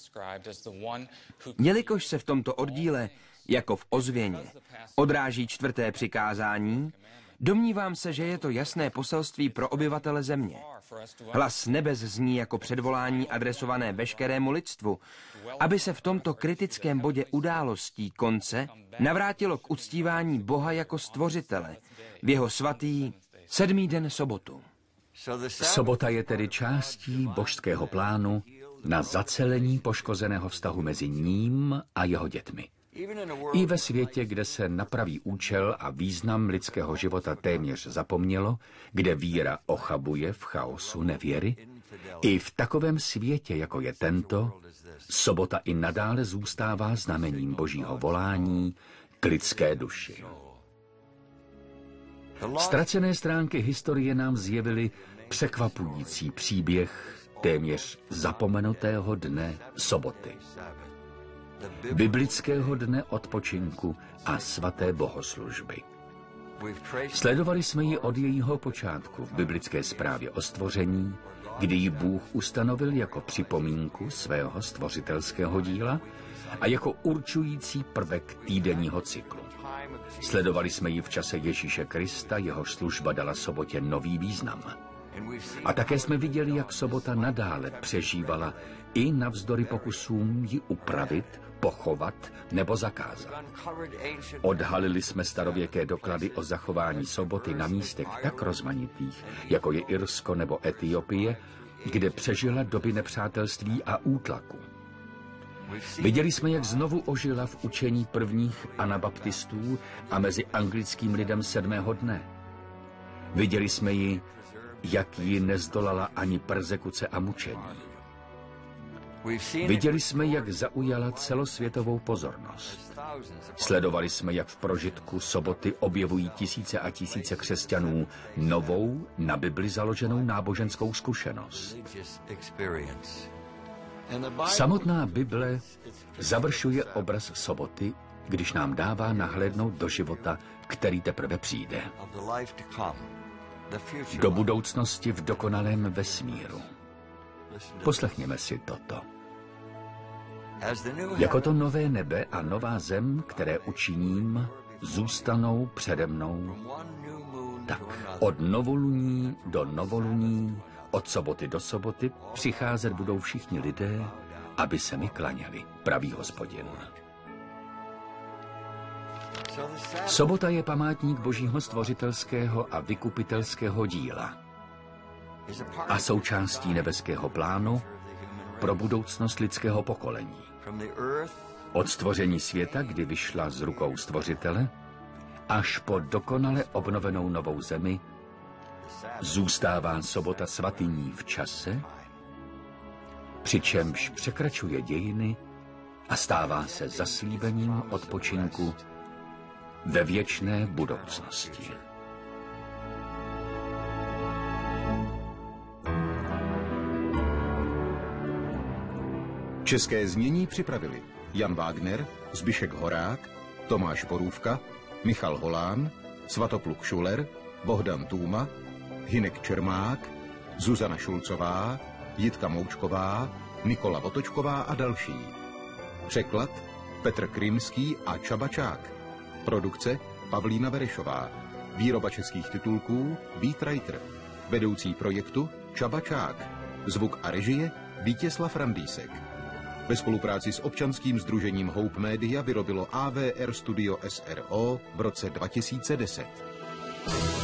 Jelikož se v tomto oddíle, jako v ozvěně, odráží čtvrté přikázání, domnívám se, že je to jasné poselství pro obyvatele země. Hlas nebes zní jako předvolání adresované veškerému lidstvu, aby se v tomto kritickém bodě událostí konce navrátilo k uctívání Boha jako stvořitele v jeho svatý sedmý den sobotu. Sobota je tedy částí božského plánu na zacelení poškozeného vztahu mezi ním a jeho dětmi. I ve světě, kde se na pravý účel a význam lidského života téměř zapomnělo, kde víra ochabuje v chaosu nevěry, i v takovém světě, jako je tento, sobota i nadále zůstává znamením božího volání k lidské duši. Ztracené stránky historie nám zjevily překvapující příběh téměř zapomenutého dne soboty. Biblického dne odpočinku a svaté bohoslužby. Sledovali jsme ji od jejího počátku v biblické zprávě o stvoření, kdy ji Bůh ustanovil jako připomínku svého stvořitelského díla a jako určující prvek týdenního cyklu. Sledovali jsme ji v čase Ježíše Krista, jehož služba dala sobotě nový význam. A také jsme viděli, jak sobota nadále přežívala i navzdory pokusům ji upravit, pochovat nebo zakázat. Odhalili jsme starověké doklady o zachování soboty na místech tak rozmanitých, jako je Irsko nebo Etiopie, kde přežila doby nepřátelství a útlaku. Viděli jsme, jak znovu ožila v učení prvních anabaptistů a mezi anglickým lidem sedmého dne. Viděli jsme ji, jak ji nezdolala ani persekuce a mučení. Viděli jsme, jak zaujala celosvětovou pozornost. Sledovali jsme, jak v prožitku soboty objevují tisíce a tisíce křesťanů novou, na Bibli založenou náboženskou zkušenost. Samotná Bible završuje obraz soboty, když nám dává nahlédnout do života, který teprve přijde. Do budoucnosti v dokonalém vesmíru. Poslechněme si toto. Jako to nové nebe a nová zem, které učiním, zůstanou přede mnou. Tak od novoluní do novoluní, od soboty do soboty přicházet budou všichni lidé, aby se mi klaněli, praví Hospodin. Sobota je památník božího stvořitelského a vykupitelského díla a součástí nebeského plánu pro budoucnost lidského pokolení. Od stvoření světa, kdy vyšla z rukou stvořitele, až po dokonale obnovenou novou zemi, zůstává sobota svatyní v čase, přičemž překračuje dějiny a stává se zaslíbením odpočinku ve věčné budoucnosti. České znění připravili Jan Wagner, Zbyšek Horák, Tomáš Borůvka, Michal Holán, Svatopluk Šuler, Bohdan Tůma, Hinek Čermák, Zuzana Šulcová, Jitka Moučková, Nikola Votočková a další. Překlad Petr Krymský a Čaba Čák. Produkce Pavlína Verešová. Výroba českých titulků Beat Writer. Vedoucí projektu Čaba Čák. Zvuk a režie Vítězslav Randýsek. Ve spolupráci s občanským sdružením Hope Media vyrobilo A V R Studio S R O v roce dva tisíce deset.